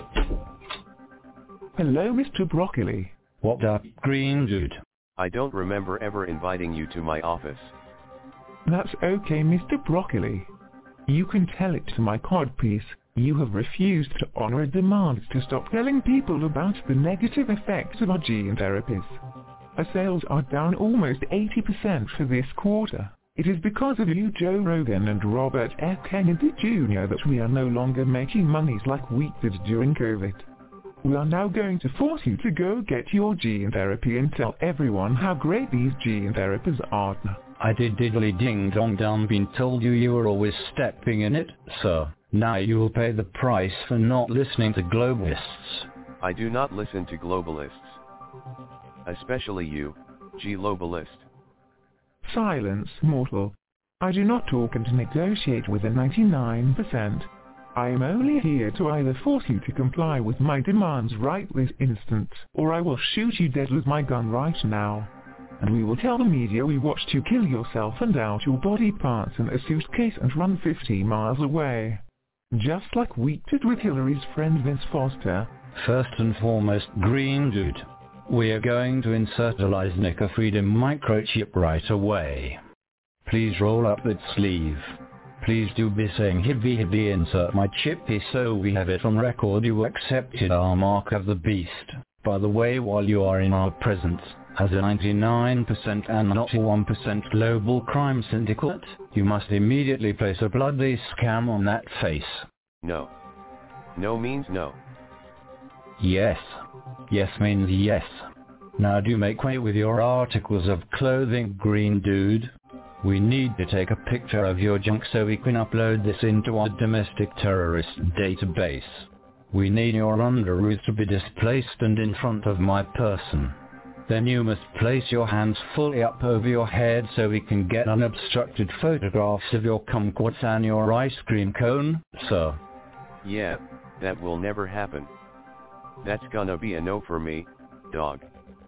Hello, Mister Broccoli. What up, green dude? I don't remember ever inviting you to my office. That's okay, Mister Broccoli. You can tell it to my codpiece. You have refused to honor a demand to stop telling people about the negative effects of our gene therapies. Our sales are down almost eighty percent for this quarter. It is because of you, Joe Rogan and Robert F. Kennedy Junior that we are no longer making monies like we did during COVID. We are now going to force you to go get your gene therapy and tell everyone how great these gene therapies are. I did diddly ding dong dong been told you you were always stepping in it, sir. Now you will pay the price for not listening to globalists. I do not listen to globalists. Especially you, G-lobalist. Silence, mortal. I do not talk and negotiate with the ninety-nine percent. I am only here to either force you to comply with my demands right this instant, or I will shoot you dead with my gun right now. And we will tell the media we watched you kill yourself and out your body parts in a suitcase and run fifty miles away. Just like we did with Hillary's friend Vince Foster. First and foremost, green dude. We are going to insert a Lysnica Freedom microchip right away. Please roll up that sleeve. Please do be saying hibby hibby insert my chippy so we have it on record you accepted our mark of the beast. By the way, while you are in our presence, as a ninety-nine percent and not a one percent global crime syndicate, you must immediately place a bloody scam on that face. No. No means no. Yes. Yes means yes. Now do make way with your articles of clothing, green dude. We need to take a picture of your junk so we can upload this into our domestic terrorist database. We need your underoos to be displaced and in front of my person. Then you must place your hands fully up over your head so we can get unobstructed photographs of your kumquats and your ice cream cone, sir. Yeah, that will never happen. That's gonna be a no for me, dog.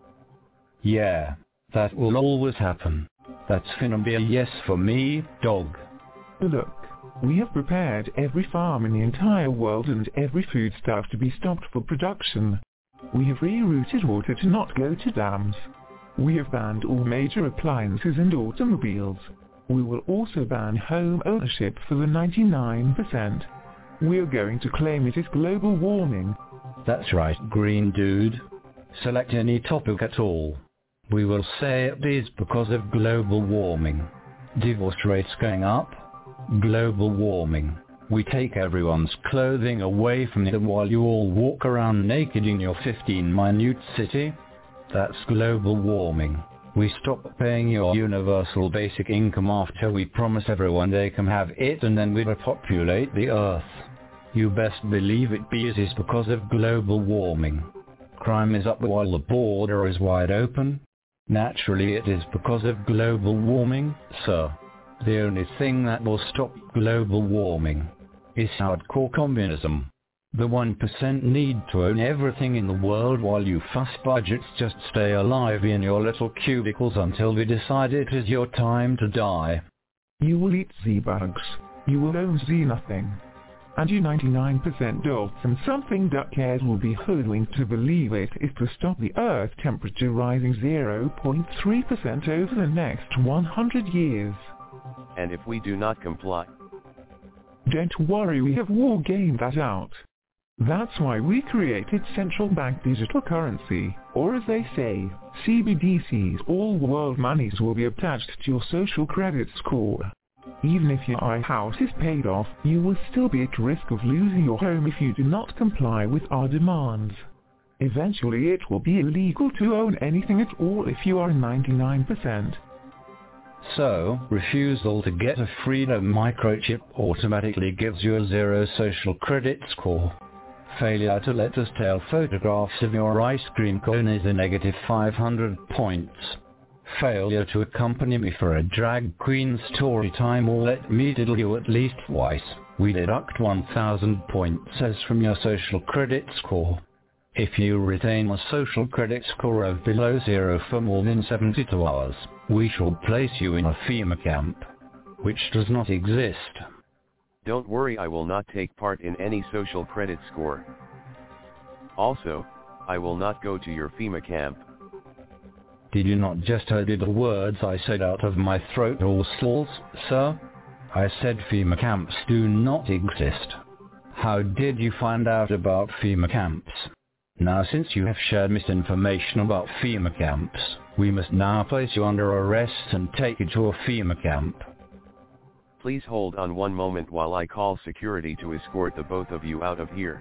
Yeah, that will always happen. That's finna be a yes for me, dog. Look, we have prepared every farm in the entire world and every foodstuff to be stopped for production. We have rerouted water to not go to dams. We have banned all major appliances and automobiles. We will also ban home ownership for the ninety-nine percent. We are going to claim it is global warming. That's right, green dude. Select any topic at all. We will say it is because of global warming. Divorce rates going up. Global warming. We take everyone's clothing away from them while you all walk around naked in your fifteen minute city. That's global warming. We stop paying your universal basic income after we promise everyone they can have it, and then we repopulate the earth. You best believe it be it is because of global warming. Crime is up while the border is wide open. Naturally it is because of global warming, sir. The only thing that will stop global warming is hardcore communism. The one percent need to own everything in the world while you fuss budgets just stay alive in your little cubicles until we decide it is your time to die. You will eat Z-bugs. You will own Z-nothing. And you ninety-nine percent dogs and something duckheads will be hoodwinked to believe it is to stop the Earth temperature rising zero point three percent over the next one hundred years. And if we do not comply? Don't worry, we have war gamed that out. That's why we created central bank digital currency, or as they say, C B D Cs. All world monies will be attached to your social credit score. Even if your house is paid off, you will still be at risk of losing your home if you do not comply with our demands. Eventually it will be illegal to own anything at all if you are ninety-nine percent. So, refusal to get a freedom microchip automatically gives you a zero social credit score. Failure to let us tell photographs of your ice cream cone is a negative five hundred points. Failure to accompany me for a drag queen story time or let me diddle you at least twice, we deduct one thousand points as from your social credit score. If you retain a social credit score of below zero for more than seventy-two hours, we shall place you in a FEMA camp, which does not exist. Don't worry, I will not take part in any social credit score. Also, I will not go to your FEMA camp. Did you not just hear the words I said out of my throat or stalls, sir? I said FEMA camps do not exist. How did you find out about FEMA camps? Now since you have shared misinformation about FEMA camps, we must now place you under arrest and take you to a FEMA camp. Please hold on one moment while I call security to escort the both of you out of here.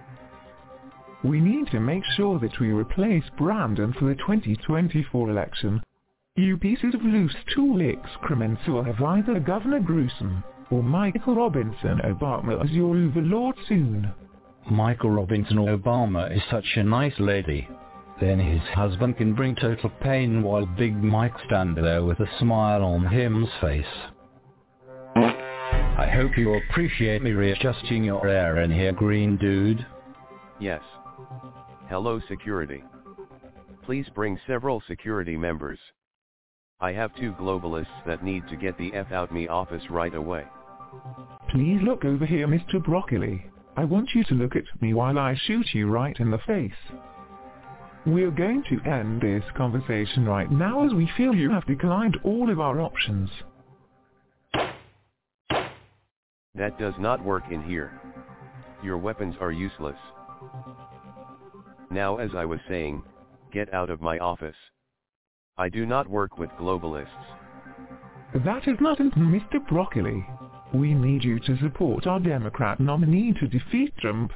We need to make sure that we replace Brandon for the twenty twenty-four election. You pieces of loose tool excrement will have either Governor Gruesome or Michael Robinson Obama as your overlord soon. Michael Robinson Obama is such a nice lady. Then his husband can bring total pain while Big Mike stands there with a smile on him's face. I hope you appreciate me readjusting your air in here, green dude. Yes. Hello, security. Please bring several security members. I have two globalists that need to get the F out me office right away. Please look over here, Mister Broccoli. I want you to look at me while I shoot you right in the face. We're going to end this conversation right now as we feel you have declined all of our options. That does not work in here. Your weapons are useless. Now, as I was saying, get out of my office. I do not work with globalists. That is not it, Mister Broccoli. We need you to support our Democrat nominee to defeat Trump.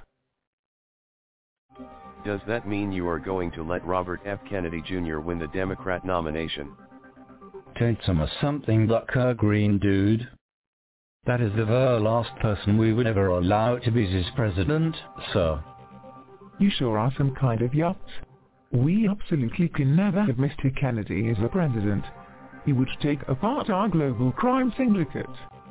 Does that mean you are going to let Robert F. Kennedy Junior win the Democrat nomination? Don't some something like her, green dude. That is the very last person we would ever allow to be his president, sir. You sure are some kind of yacht. We absolutely can never have Mister Kennedy as a president. He would take apart our global crime syndicate.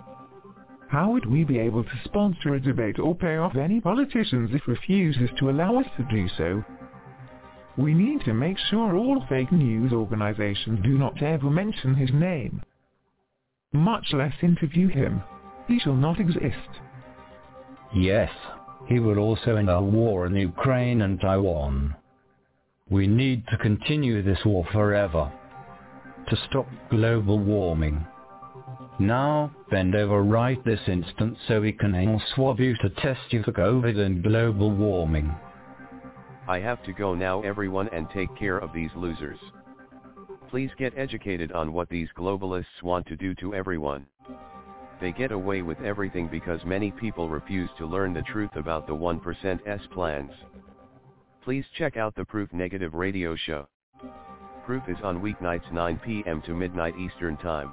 How would we be able to sponsor a debate or pay off any politicians if refuses to allow us to do so? We need to make sure all fake news organizations do not ever mention his name, much less interview him. He shall not exist. Yes, he will also end our war in Ukraine and Taiwan. We need to continue this war forever, to stop global warming. Now, bend over right this instant so we can anal swab you to test you for COVID and global warming. I have to go now, everyone, and take care of these losers. Please get educated on what these globalists want to do to everyone. They get away with everything because many people refuse to learn the truth about the one percent's plans. Please check out the Proof Negative radio show. Proof is on weeknights nine p m to midnight Eastern Time.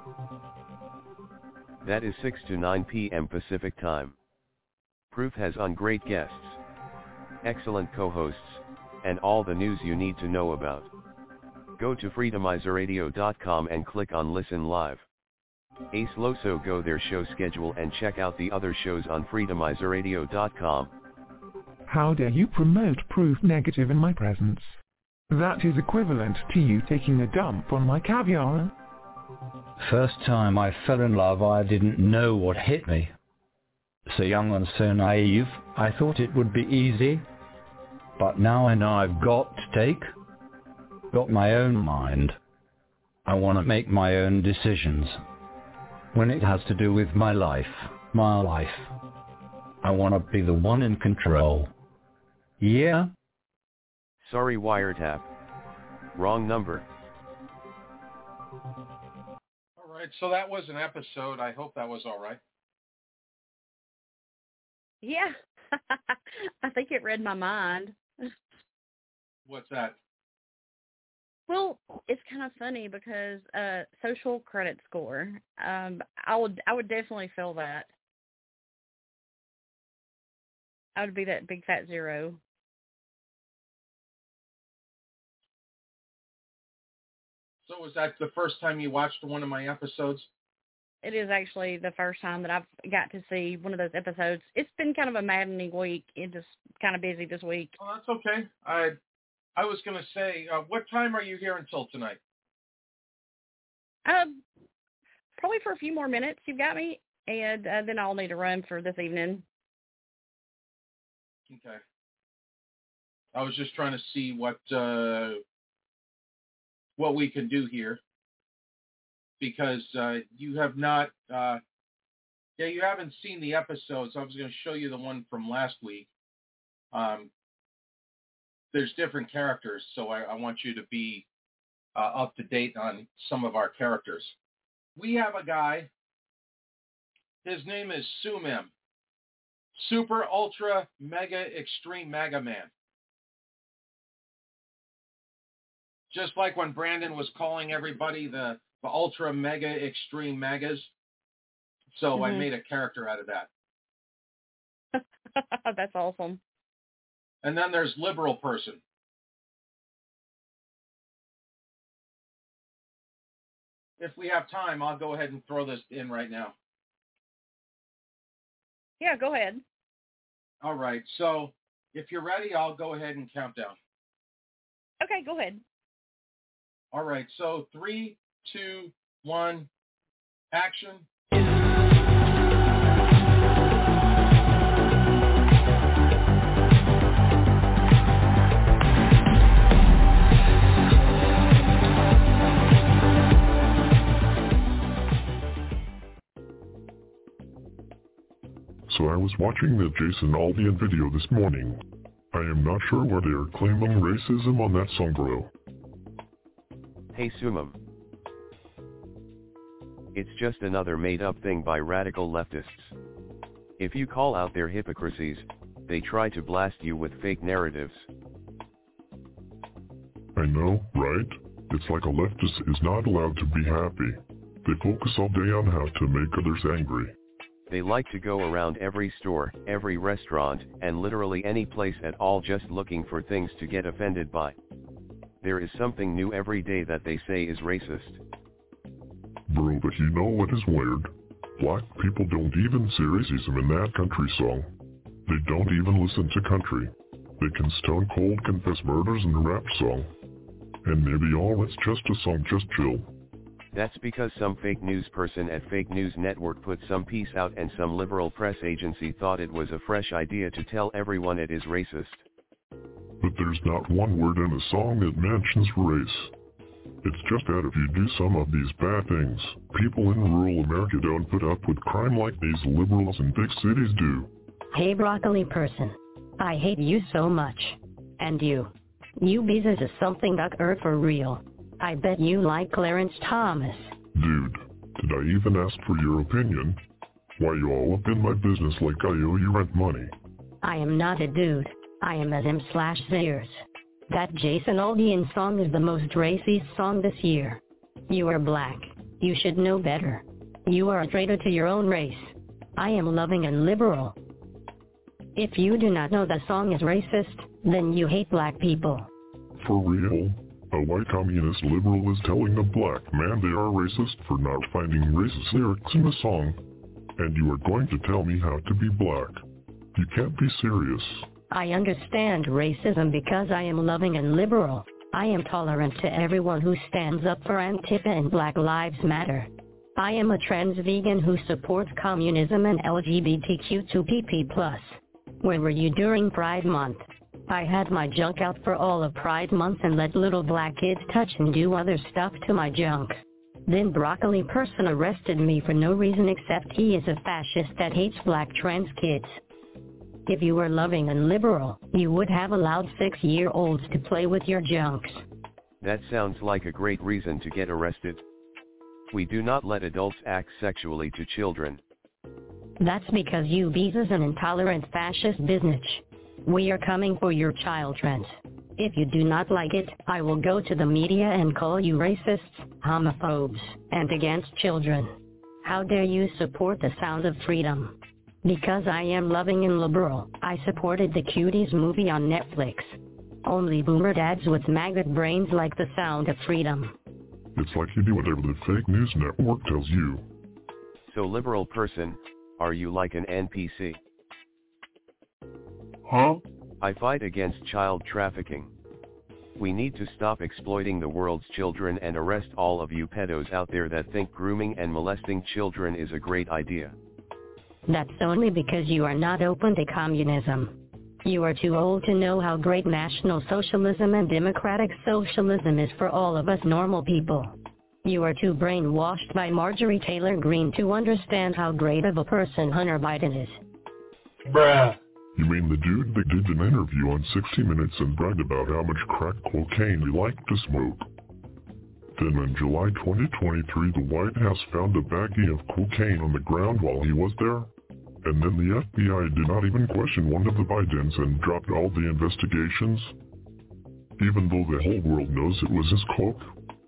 That is six to nine p m Pacific Time. Proof has on great guests, excellent co-hosts, and all the news you need to know about. Go to freedomizer radio dot com and click on Listen Live. Ace Loso, go their show schedule and check out the other shows on freedomizer radio dot com. How dare you promote Proof Negative in my presence? That is equivalent to you taking a dump on my caviar. First time I fell in love, I didn't know what hit me. So young and so naive, I thought it would be easy. But now I know I've got to take, got my own mind. I want to make my own decisions. When it has to do with my life, my life, I want to be the one in control. Yeah? Sorry, wiretap. Wrong number. All right, so that was an episode. I hope that was all right. Yeah. I think it read my mind. What's that? Well, it's kind of funny because uh, social credit score. Um, I would, I would definitely feel that. I would be that big fat zero. So was that the first time you watched one of my episodes? It is actually the first time that I've got to see one of those episodes. It's been kind of a maddening week. It's just kind of busy this week. Oh, that's okay. I I was going to say, uh, what time are you here until tonight? Um, probably for a few more minutes. You've got me, and uh, then I'll need to run for this evening. Okay. I was just trying to see what uh, what we can do here, because uh, you have not, uh, yeah, you haven't seen the episodes. I was going to show you the one from last week. Um, there's different characters, so I, I want you to be uh, up to date on some of our characters. We have a guy. His name is Sumim. Super, Ultra, Mega, Extreme Mega Man. Just like when Brandon was calling everybody the, the ultra mega extreme megas. So mm-hmm. I made a character out of that. That's awesome. And then there's liberal person. If we have time, I'll go ahead and throw this in right now. Yeah, go ahead. All right. So if you're ready, I'll go ahead and count down. Okay, go ahead. All right. So three, two, one, action. So I was watching the Jason Aldean video this morning. I am not sure why they are claiming racism on that song, bro. Hey Sumam. It's just another made-up thing by radical leftists. If you call out their hypocrisies, they try to blast you with fake narratives. I know, right? It's like a leftist is not allowed to be happy. They focus all day on how to make others angry. They like to go around every store, every restaurant, and literally any place at all just looking for things to get offended by. There is something new every day that they say is racist. Bro, but you know what is weird? Black people don't even see racism in that country song. They don't even listen to country. They can stone cold confess murders in a rap song. And maybe all it's just a song, just chill. That's because some fake news person at Fake News Network put some piece out and some liberal press agency thought it was a fresh idea to tell everyone it is racist. But there's not one word in the song that mentions race. It's just that if you do some of these bad things, people in rural America don't put up with crime like these liberals in big cities do. Hey broccoli person. I hate you so much. And you. You Beezus is something duck earth for real. I bet you like Clarence Thomas. Dude, did I even ask for your opinion? Why you all up in my business like I owe you rent money? I am not a dude. I am a him slash theirs. That Jason Aldean song is the most racist song this year. You are black. You should know better. You are a traitor to your own race. I am loving and liberal. If you do not know the song is racist, then you hate black people. For real? A white communist liberal is telling a black man they are racist for not finding racist lyrics in the song. And you are going to tell me how to be black. You can't be serious. I understand racism because I am loving and liberal. I am tolerant to everyone who stands up for Antifa and Black Lives Matter. I am a trans vegan who supports communism and L G B T Q two P P plus. Where were you during Pride Month? I had my junk out for all of Pride Month and let little black kids touch and do other stuff to my junk. Then broccoli person arrested me for no reason except he is a fascist that hates black trans kids. If you were loving and liberal, you would have allowed six-year-olds to play with your junks. That sounds like a great reason to get arrested. We do not let adults act sexually to children. That's because you Beezus an intolerant fascist business. We are coming for your child trends. If you do not like it, I will go to the media and call you racists, homophobes, and against children. How dare you support the Sound of Freedom? Because I am loving and liberal, I supported the Cuties movie on Netflix. Only boomer dads with maggot brains like the Sound of Freedom. It's like you do whatever the Fake News Network tells you. So liberal person, are you like an N P C? Huh? I fight against child trafficking. We need to stop exploiting the world's children and arrest all of you pedos out there that think grooming and molesting children is a great idea. That's only because you are not open to communism. You are too old to know how great National Socialism and Democratic Socialism is for all of us normal people. You are too brainwashed by Marjorie Taylor Greene to understand how great of a person Hunter Biden is. Bruh. You mean the dude that did an interview on sixty minutes and bragged about how much crack cocaine he liked to smoke? Then in July twenty twenty-three, the White House found a baggie of cocaine on the ground while he was there. And then the F B I did not even question one of the Bidens and dropped all the investigations. even though the whole world knows it was his cloak?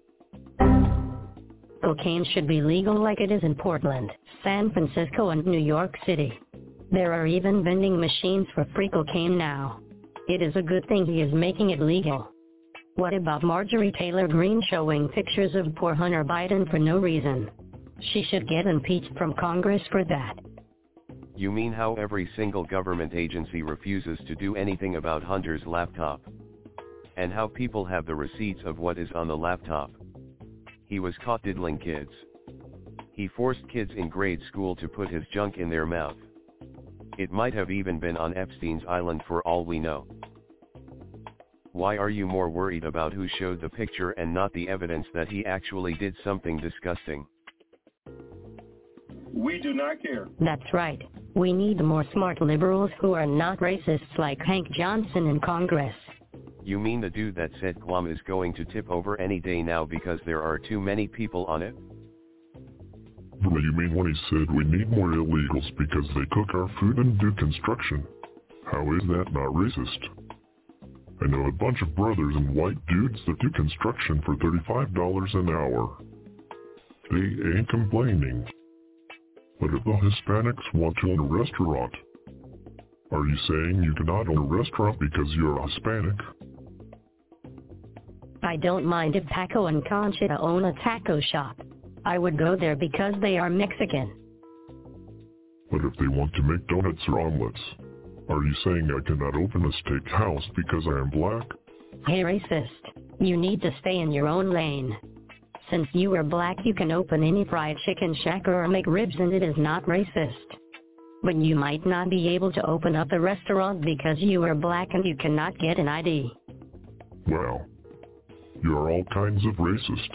Cocaine should be legal like it is in Portland, San Francisco, and New York City. There are even vending machines for free cocaine now. It is a good thing he is making it legal. What about Marjorie Taylor Greene showing pictures of poor Hunter Biden for no reason? She should get impeached from Congress for that. You mean how every single government agency refuses to do anything about Hunter's laptop? And how people have the receipts of what is on the laptop? He was caught diddling kids. He forced kids in grade school to put his junk in their mouth. It might have even been on Epstein's island for all we know. Why are you more worried about who showed the picture and not the evidence that he actually did something disgusting? We do not care. That's right. We need more smart liberals who are not racists like Hank Johnson in Congress. You mean the dude that said Guam is going to tip over any day now because there are too many people on it? What you mean when he said we need more illegals because they cook our food and do construction? How is that not racist? I know a bunch of brothers and white dudes that do construction for thirty-five dollars an hour. They ain't complaining. But if the Hispanics want to own a restaurant, are you saying you cannot own a restaurant because you're Hispanic? I don't mind if Paco and Conchita own a taco shop. I would go there because they are Mexican. But if they want to make donuts or omelets, are you saying I cannot open a steakhouse because I am black? Hey racist, you need to stay in your own lane. Since you are black, you can open any fried chicken shack or make ribs and it is not racist. But you might not be able to open up a restaurant because you are black and you cannot get an I D. Wow. You are all kinds of racist.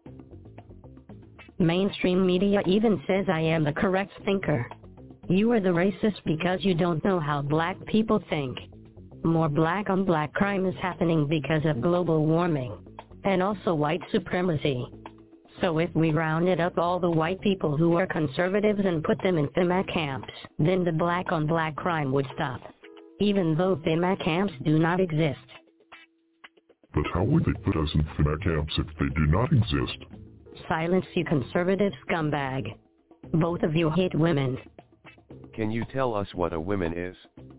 Mainstream media even says I am the correct thinker. You are the racist because you don't know how black people think. More black on black crime is happening because of global warming, and also white supremacy. So if we rounded up all the white people who are conservatives and put them in FEMA camps, then the black on black crime would stop. Even though FEMA camps do not exist. But how would they put us in FEMA camps if they do not exist? Silence, you conservative scumbag. Both of you hate women. Can you tell us what a woman is?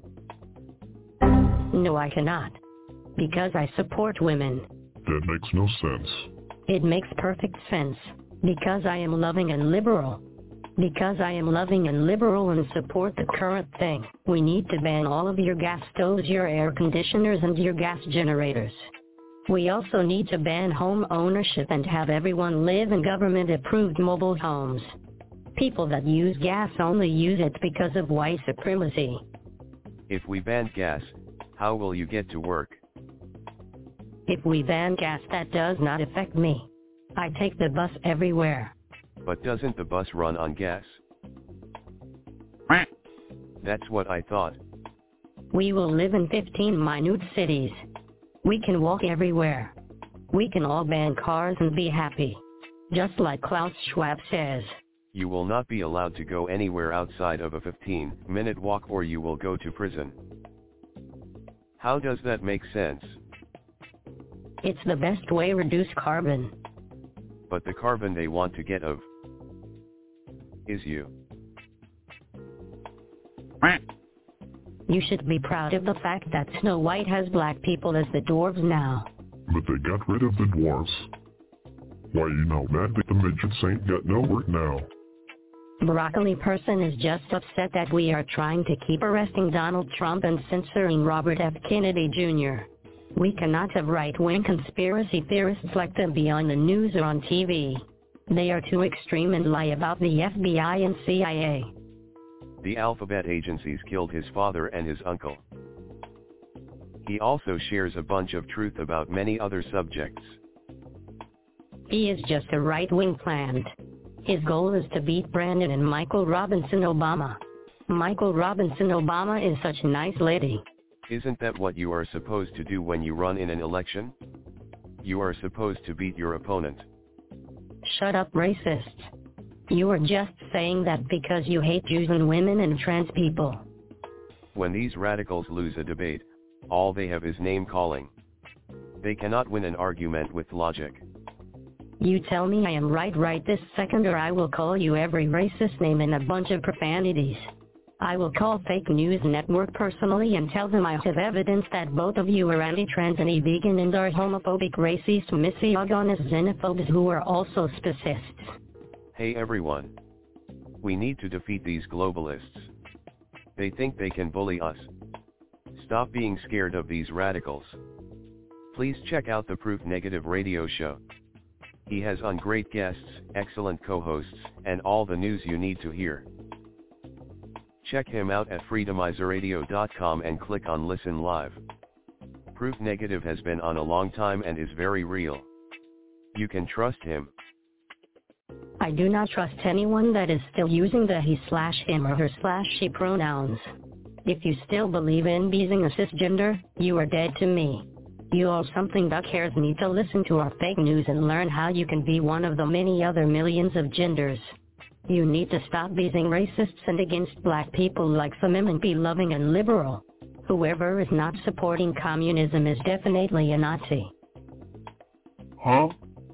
No, I cannot. Because I support women. That makes no sense. It makes perfect sense. Because I am loving and liberal. Because I am loving and liberal and support the current thing. We need to ban all of your gas stoves, your air conditioners, and your gas generators. We also need to ban home ownership and have everyone live in government-approved mobile homes. People that use gas only use it because of white supremacy. If we ban gas, how will you get to work? If we ban gas, that does not affect me. I take the bus everywhere. But doesn't the bus run on gas? That's what I thought. We will live in fifteen minute cities. We can walk everywhere. We can all ban cars and be happy. Just like Klaus Schwab says. You will not be allowed to go anywhere outside of a fifteen minute walk or you will go to prison. How does that make sense? It's the best way to reduce carbon. But the carbon they want to get of is you. You should be proud of the fact that Snow White has black people as the dwarves now. But they got rid of the dwarves. Why you now mad that the midgets ain't got no work now? Broccoli person is just upset that we are trying to keep arresting Donald Trump and censoring Robert F. Kennedy Junior We cannot have right-wing conspiracy theorists like them be on the news or on T V. They are too extreme and lie about the F B I and C I A. The alphabet agencies killed his father and his uncle. He also shares a bunch of truth about many other subjects. He is just a right-wing plant. His goal is to beat Brandon and Michael Robinson Obama. Michael Robinson Obama is such a nice lady. Isn't that what you are supposed to do when you run in an election? You are supposed to beat your opponent. Shut up, racist. You are just saying that because you hate Jews and women and trans people. When these radicals lose a debate, all they have is name-calling. They cannot win an argument with logic. You tell me I am right right this second, or I will call you every racist name and a bunch of profanities. I will call Fake News Network personally and tell them I have evidence that both of you are anti-trans, anti-vegan, and are homophobic, racist, misogynist, xenophobes who are also specists. Hey everyone. We need to defeat these globalists. They think they can bully us. Stop being scared of these radicals. Please check out the Proof Negative radio show. He has on great guests, excellent co-hosts, and all the news you need to hear. Check him out at freedomizer radio dot com and click on Listen Live. Proof Negative has been on a long time and is very real. You can trust him. I do not trust anyone that is still using the he slash him or her slash she pronouns. If you still believe in being a cisgender, you are dead to me. You or something that cares need to listen to our fake news and learn how you can be one of the many other millions of genders. You need to stop being racists and against black people like some and be loving and liberal. Whoever is not supporting communism is definitely a Nazi. Huh?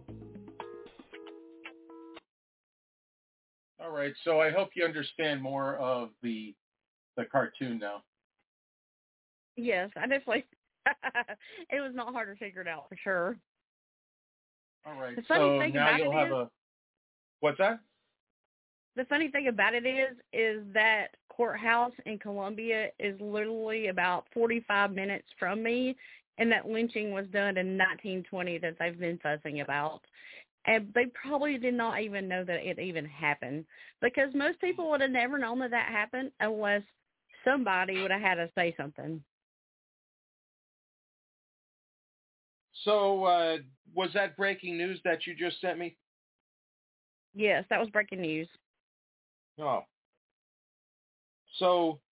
All right, so I hope you understand more of the the cartoon now. Yes, I definitely. It was not hard to figure it out for sure. All right, The funny so thing now about you'll it have is- a. What's that? The funny thing about it is, is that courthouse in Columbia is literally about forty-five minutes from me, and that lynching was done in nineteen twenty that they've been fussing about. And they probably did not even know that it even happened, because most people would have never known that that happened unless somebody would have had to say something. So uh, was that breaking news that you just sent me? Yes, that was breaking news. Oh. So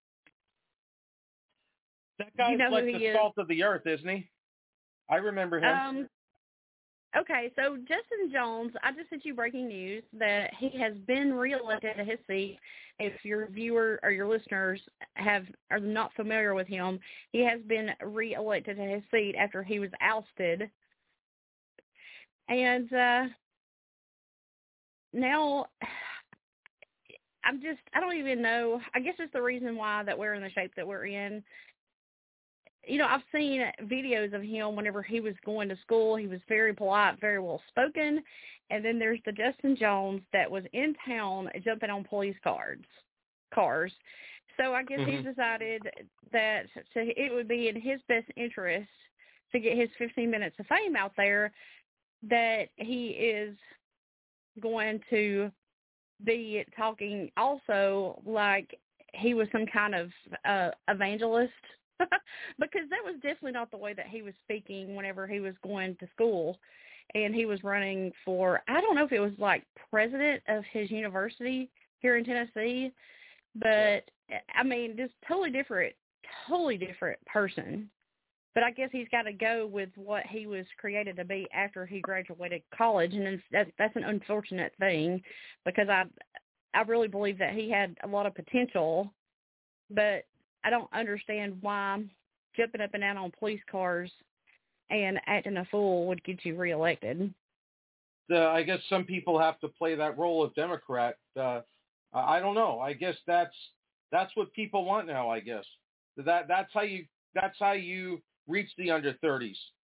that guy's You know like who the he is? salt of the earth, isn't he? I remember him. Um, okay, so Justin Jones, I just sent you breaking news that he has been reelected to his seat. If your viewer or your listeners have are not familiar with him, he has been reelected to his seat after he was ousted. And uh, now I'm just, I don't even know. I guess it's the reason why that we're in the shape that we're in. You know, I've seen videos of him whenever he was going to school. He was very polite, very well spoken. And then there's the Justin Jones that was in town jumping on police cars. cars. So I guess Mhm. he's decided that so it would be in his best interest to get his fifteen minutes of fame out there, that he is going to be talking also like he was some kind of uh, evangelist. Because that was definitely not the way that he was speaking whenever he was going to school. And he was running for, I don't know if it was like president of his university here in Tennessee. But, I mean, just totally different, totally different person. But I guess he's got to go with what he was created to be after he graduated college. And it's, that's, that's an unfortunate thing, because I, I really believe that he had a lot of potential. But I don't understand why jumping up and down on police cars and acting a fool would get you reelected. Uh, I guess some people have to play that role of Democrat. Uh, I don't know. I guess that's that's what people want now. I guess that that's how you that's how you reach the under thirties.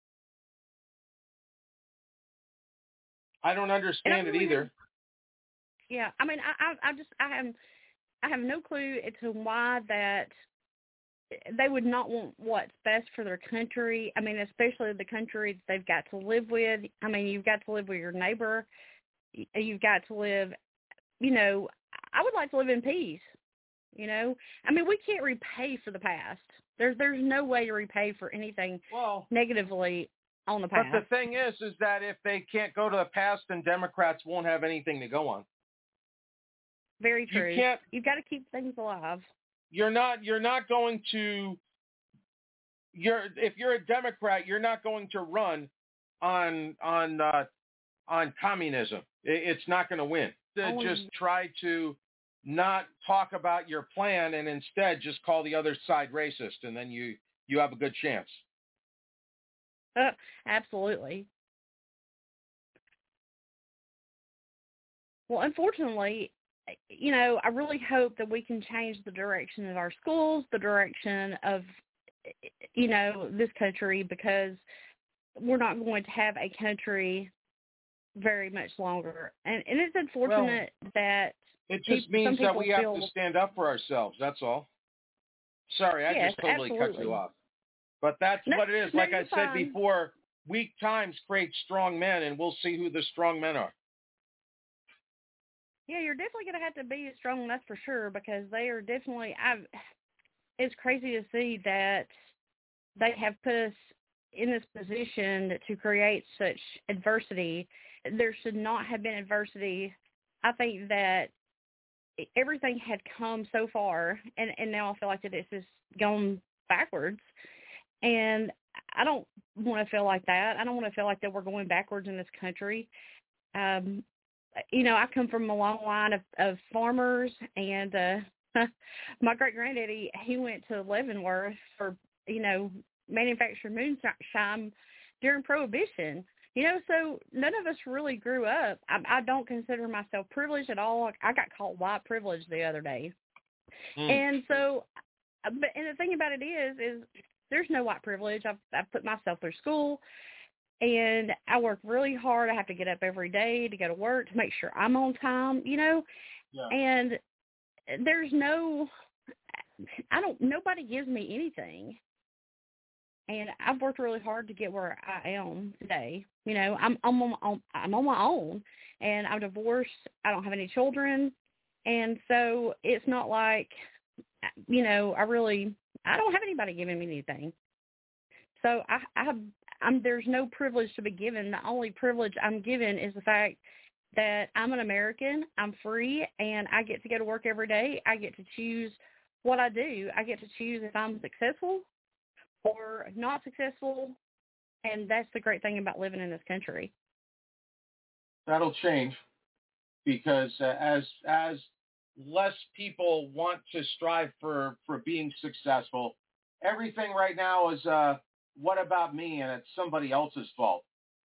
I don't understand it either. Yeah, I mean, I, I, I just I have I have no clue as to why that they would not want what's best for their country. I mean, especially the country that they've got to live with. I mean, you've got to live with your neighbor. You've got to live, you know, I would like to live in peace, you know. I mean, we can't repay for the past. There's there's no way to repay for anything well, negatively on the past. But the thing is, is that if they can't go to the past, then Democrats won't have anything to go on. Very true. You can't, You've got to keep things alive. You're not. You're not going to. You're if you're a Democrat, you're not going to run on on uh, on communism. It, it's not going to win. To Oh, just try to not talk about your plan and instead just call the other side racist, and then you you have a good chance. Absolutely. Well, unfortunately, you know, I really hope that we can change the direction of our schools, the direction of, you know, this country, because we're not going to have a country very much longer. And, and it's unfortunate well, that it just people, means that we have feel, to stand up for ourselves. That's all. Sorry, I yes, just totally absolutely. cut you off. But that's no, what it is. No, like I said fine. before, weak times create strong men, and we'll see who the strong men are. Yeah, you're definitely going to have to be a strong, that's for sure, because they are definitely, I've, it's crazy to see that they have put us in this position to create such adversity. There should not have been adversity. I think that everything had come so far, and, and now I feel like that it's just gone backwards. And I don't want to feel like that. I don't want to feel like that we're going backwards in this country. Um, you know, I come from a long line of, of farmers, and uh, my great-granddaddy, he went to Leavenworth for, you know, manufactured moonshine during Prohibition. You know, so none of us really grew up. I, I don't consider myself privileged at all. I got called white privilege the other day. Mm. And so, but and the thing about it is, is there's no white privilege. I've, I've put myself through school, and I work really hard. I have to get up every day to go to work to make sure I'm on time, you know. Yeah. And there's no, I don't, nobody gives me anything. And I've worked really hard to get where I am today. You know, I'm I'm on my own, I'm on my own, and I'm divorced. I don't have any children, and so it's not like, you know, I really I don't have anybody giving me anything. So I I have, I'm there's no privilege to be given. The only privilege I'm given is the fact that I'm an American. I'm free, and I get to go to work every day. I get to choose what I do. I get to choose if I'm successful or not successful, and that's the great thing about living in this country. That'll change, because uh, as as less people want to strive for, for being successful, everything right now is, uh, what about me, and it's somebody else's fault.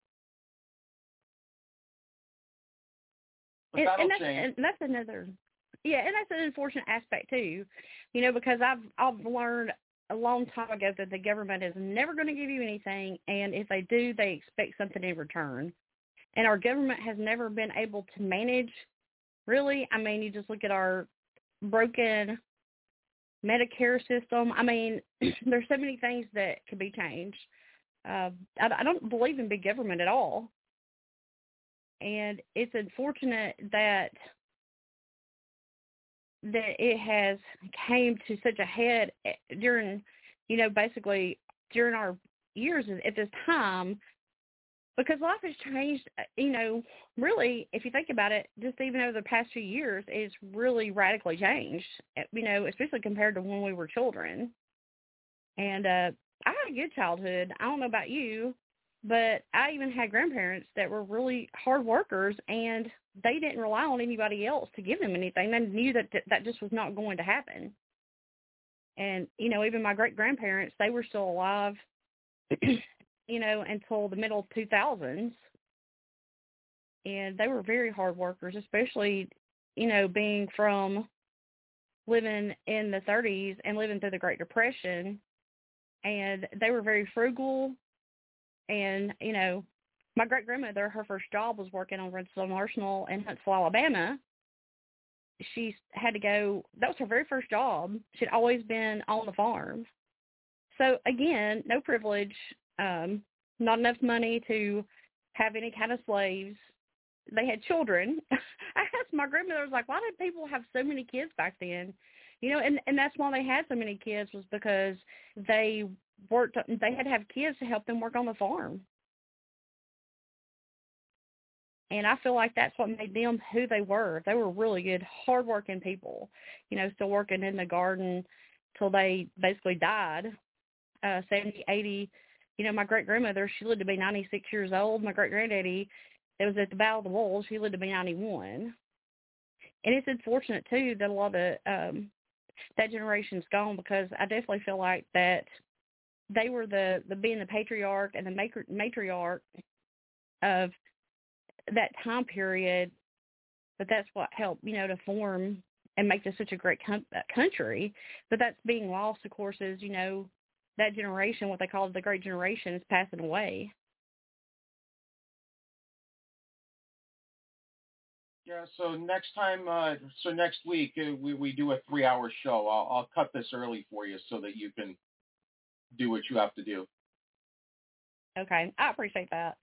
But and, that'll and that's, change. And that's another, yeah, and that's an unfortunate aspect too, you know, because I've I've learned a long time ago that the government is never going to give you anything, and if they do, they expect something in return. And our government has never been able to manage, really. I mean, you just look at our broken Medicare system. I mean, there's so many things that could be changed. Uh, I, I don't believe in big government at all. And it's unfortunate that that it has came to such a head during, you know, basically during our years at this time, because life has changed, you know, really, if you think about it, just even over the past few years, it's really radically changed, you know, especially compared to when we were children. And uh, I had a good childhood. I don't know about you, but I even had grandparents that were really hard workers, and they didn't rely on anybody else to give them anything. They knew that th- that just was not going to happen. And, you know, even my great-grandparents, they were still alive, you know, until the middle two thousands. And they were very hard workers, especially, you know, being from living in the thirties and living through the Great Depression. And they were very frugal. And, you know, my great-grandmother, her first job was working on Redstone Arsenal in Huntsville, Alabama. She had to go, that was her very first job. She'd always been on the farm. So, again, no privilege, um, not enough money to have any kind of slaves. They had children. I asked my grandmother, I was like, why did people have so many kids back then? You know, and, and that's why they had so many kids, was because they worked, they had to have kids to help them work on the farm. And I feel like that's what made them who they were. They were really good, hardworking people, you know, still working in the garden till they basically died, uh, seventy, eighty. You know, my great-grandmother, she lived to be ninety-six years old. My great-granddaddy, it was at the Battle of the Bulge, he lived to be ninety-one. And it's unfortunate, too, that a lot of um, that generation's gone, because I definitely feel like that they were the, the being the patriarch and the matri- matriarch of that time period, but that's what helped, you know, to form and make this such a great com- country. But that's being lost, of course, is, you know, that generation, what they call the Great Generation, is passing away. Yeah, so next time, uh, so next week, uh, we, we do a three-hour show. I'll, I'll cut this early for you so that you can do what you have to do. Okay, I appreciate that.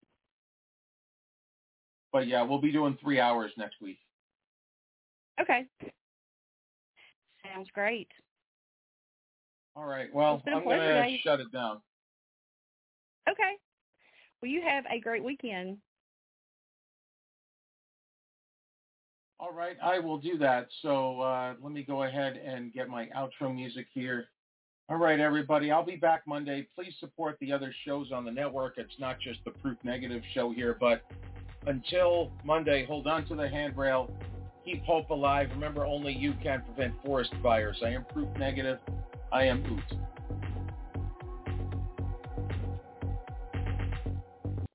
But, yeah, we'll be doing three hours next week. Okay. Sounds great. All right, well, I'm going to shut it down. Okay. Well, you have a great weekend. All right, I will do that. So uh, let me go ahead and get my outro music here. All right, everybody, I'll be back Monday. Please support the other shows on the network. It's not just the Proof Negative show here, but until Monday, hold on to the handrail. Keep hope alive. Remember, only you can prevent forest fires. I am Proof Negative. I am Oot.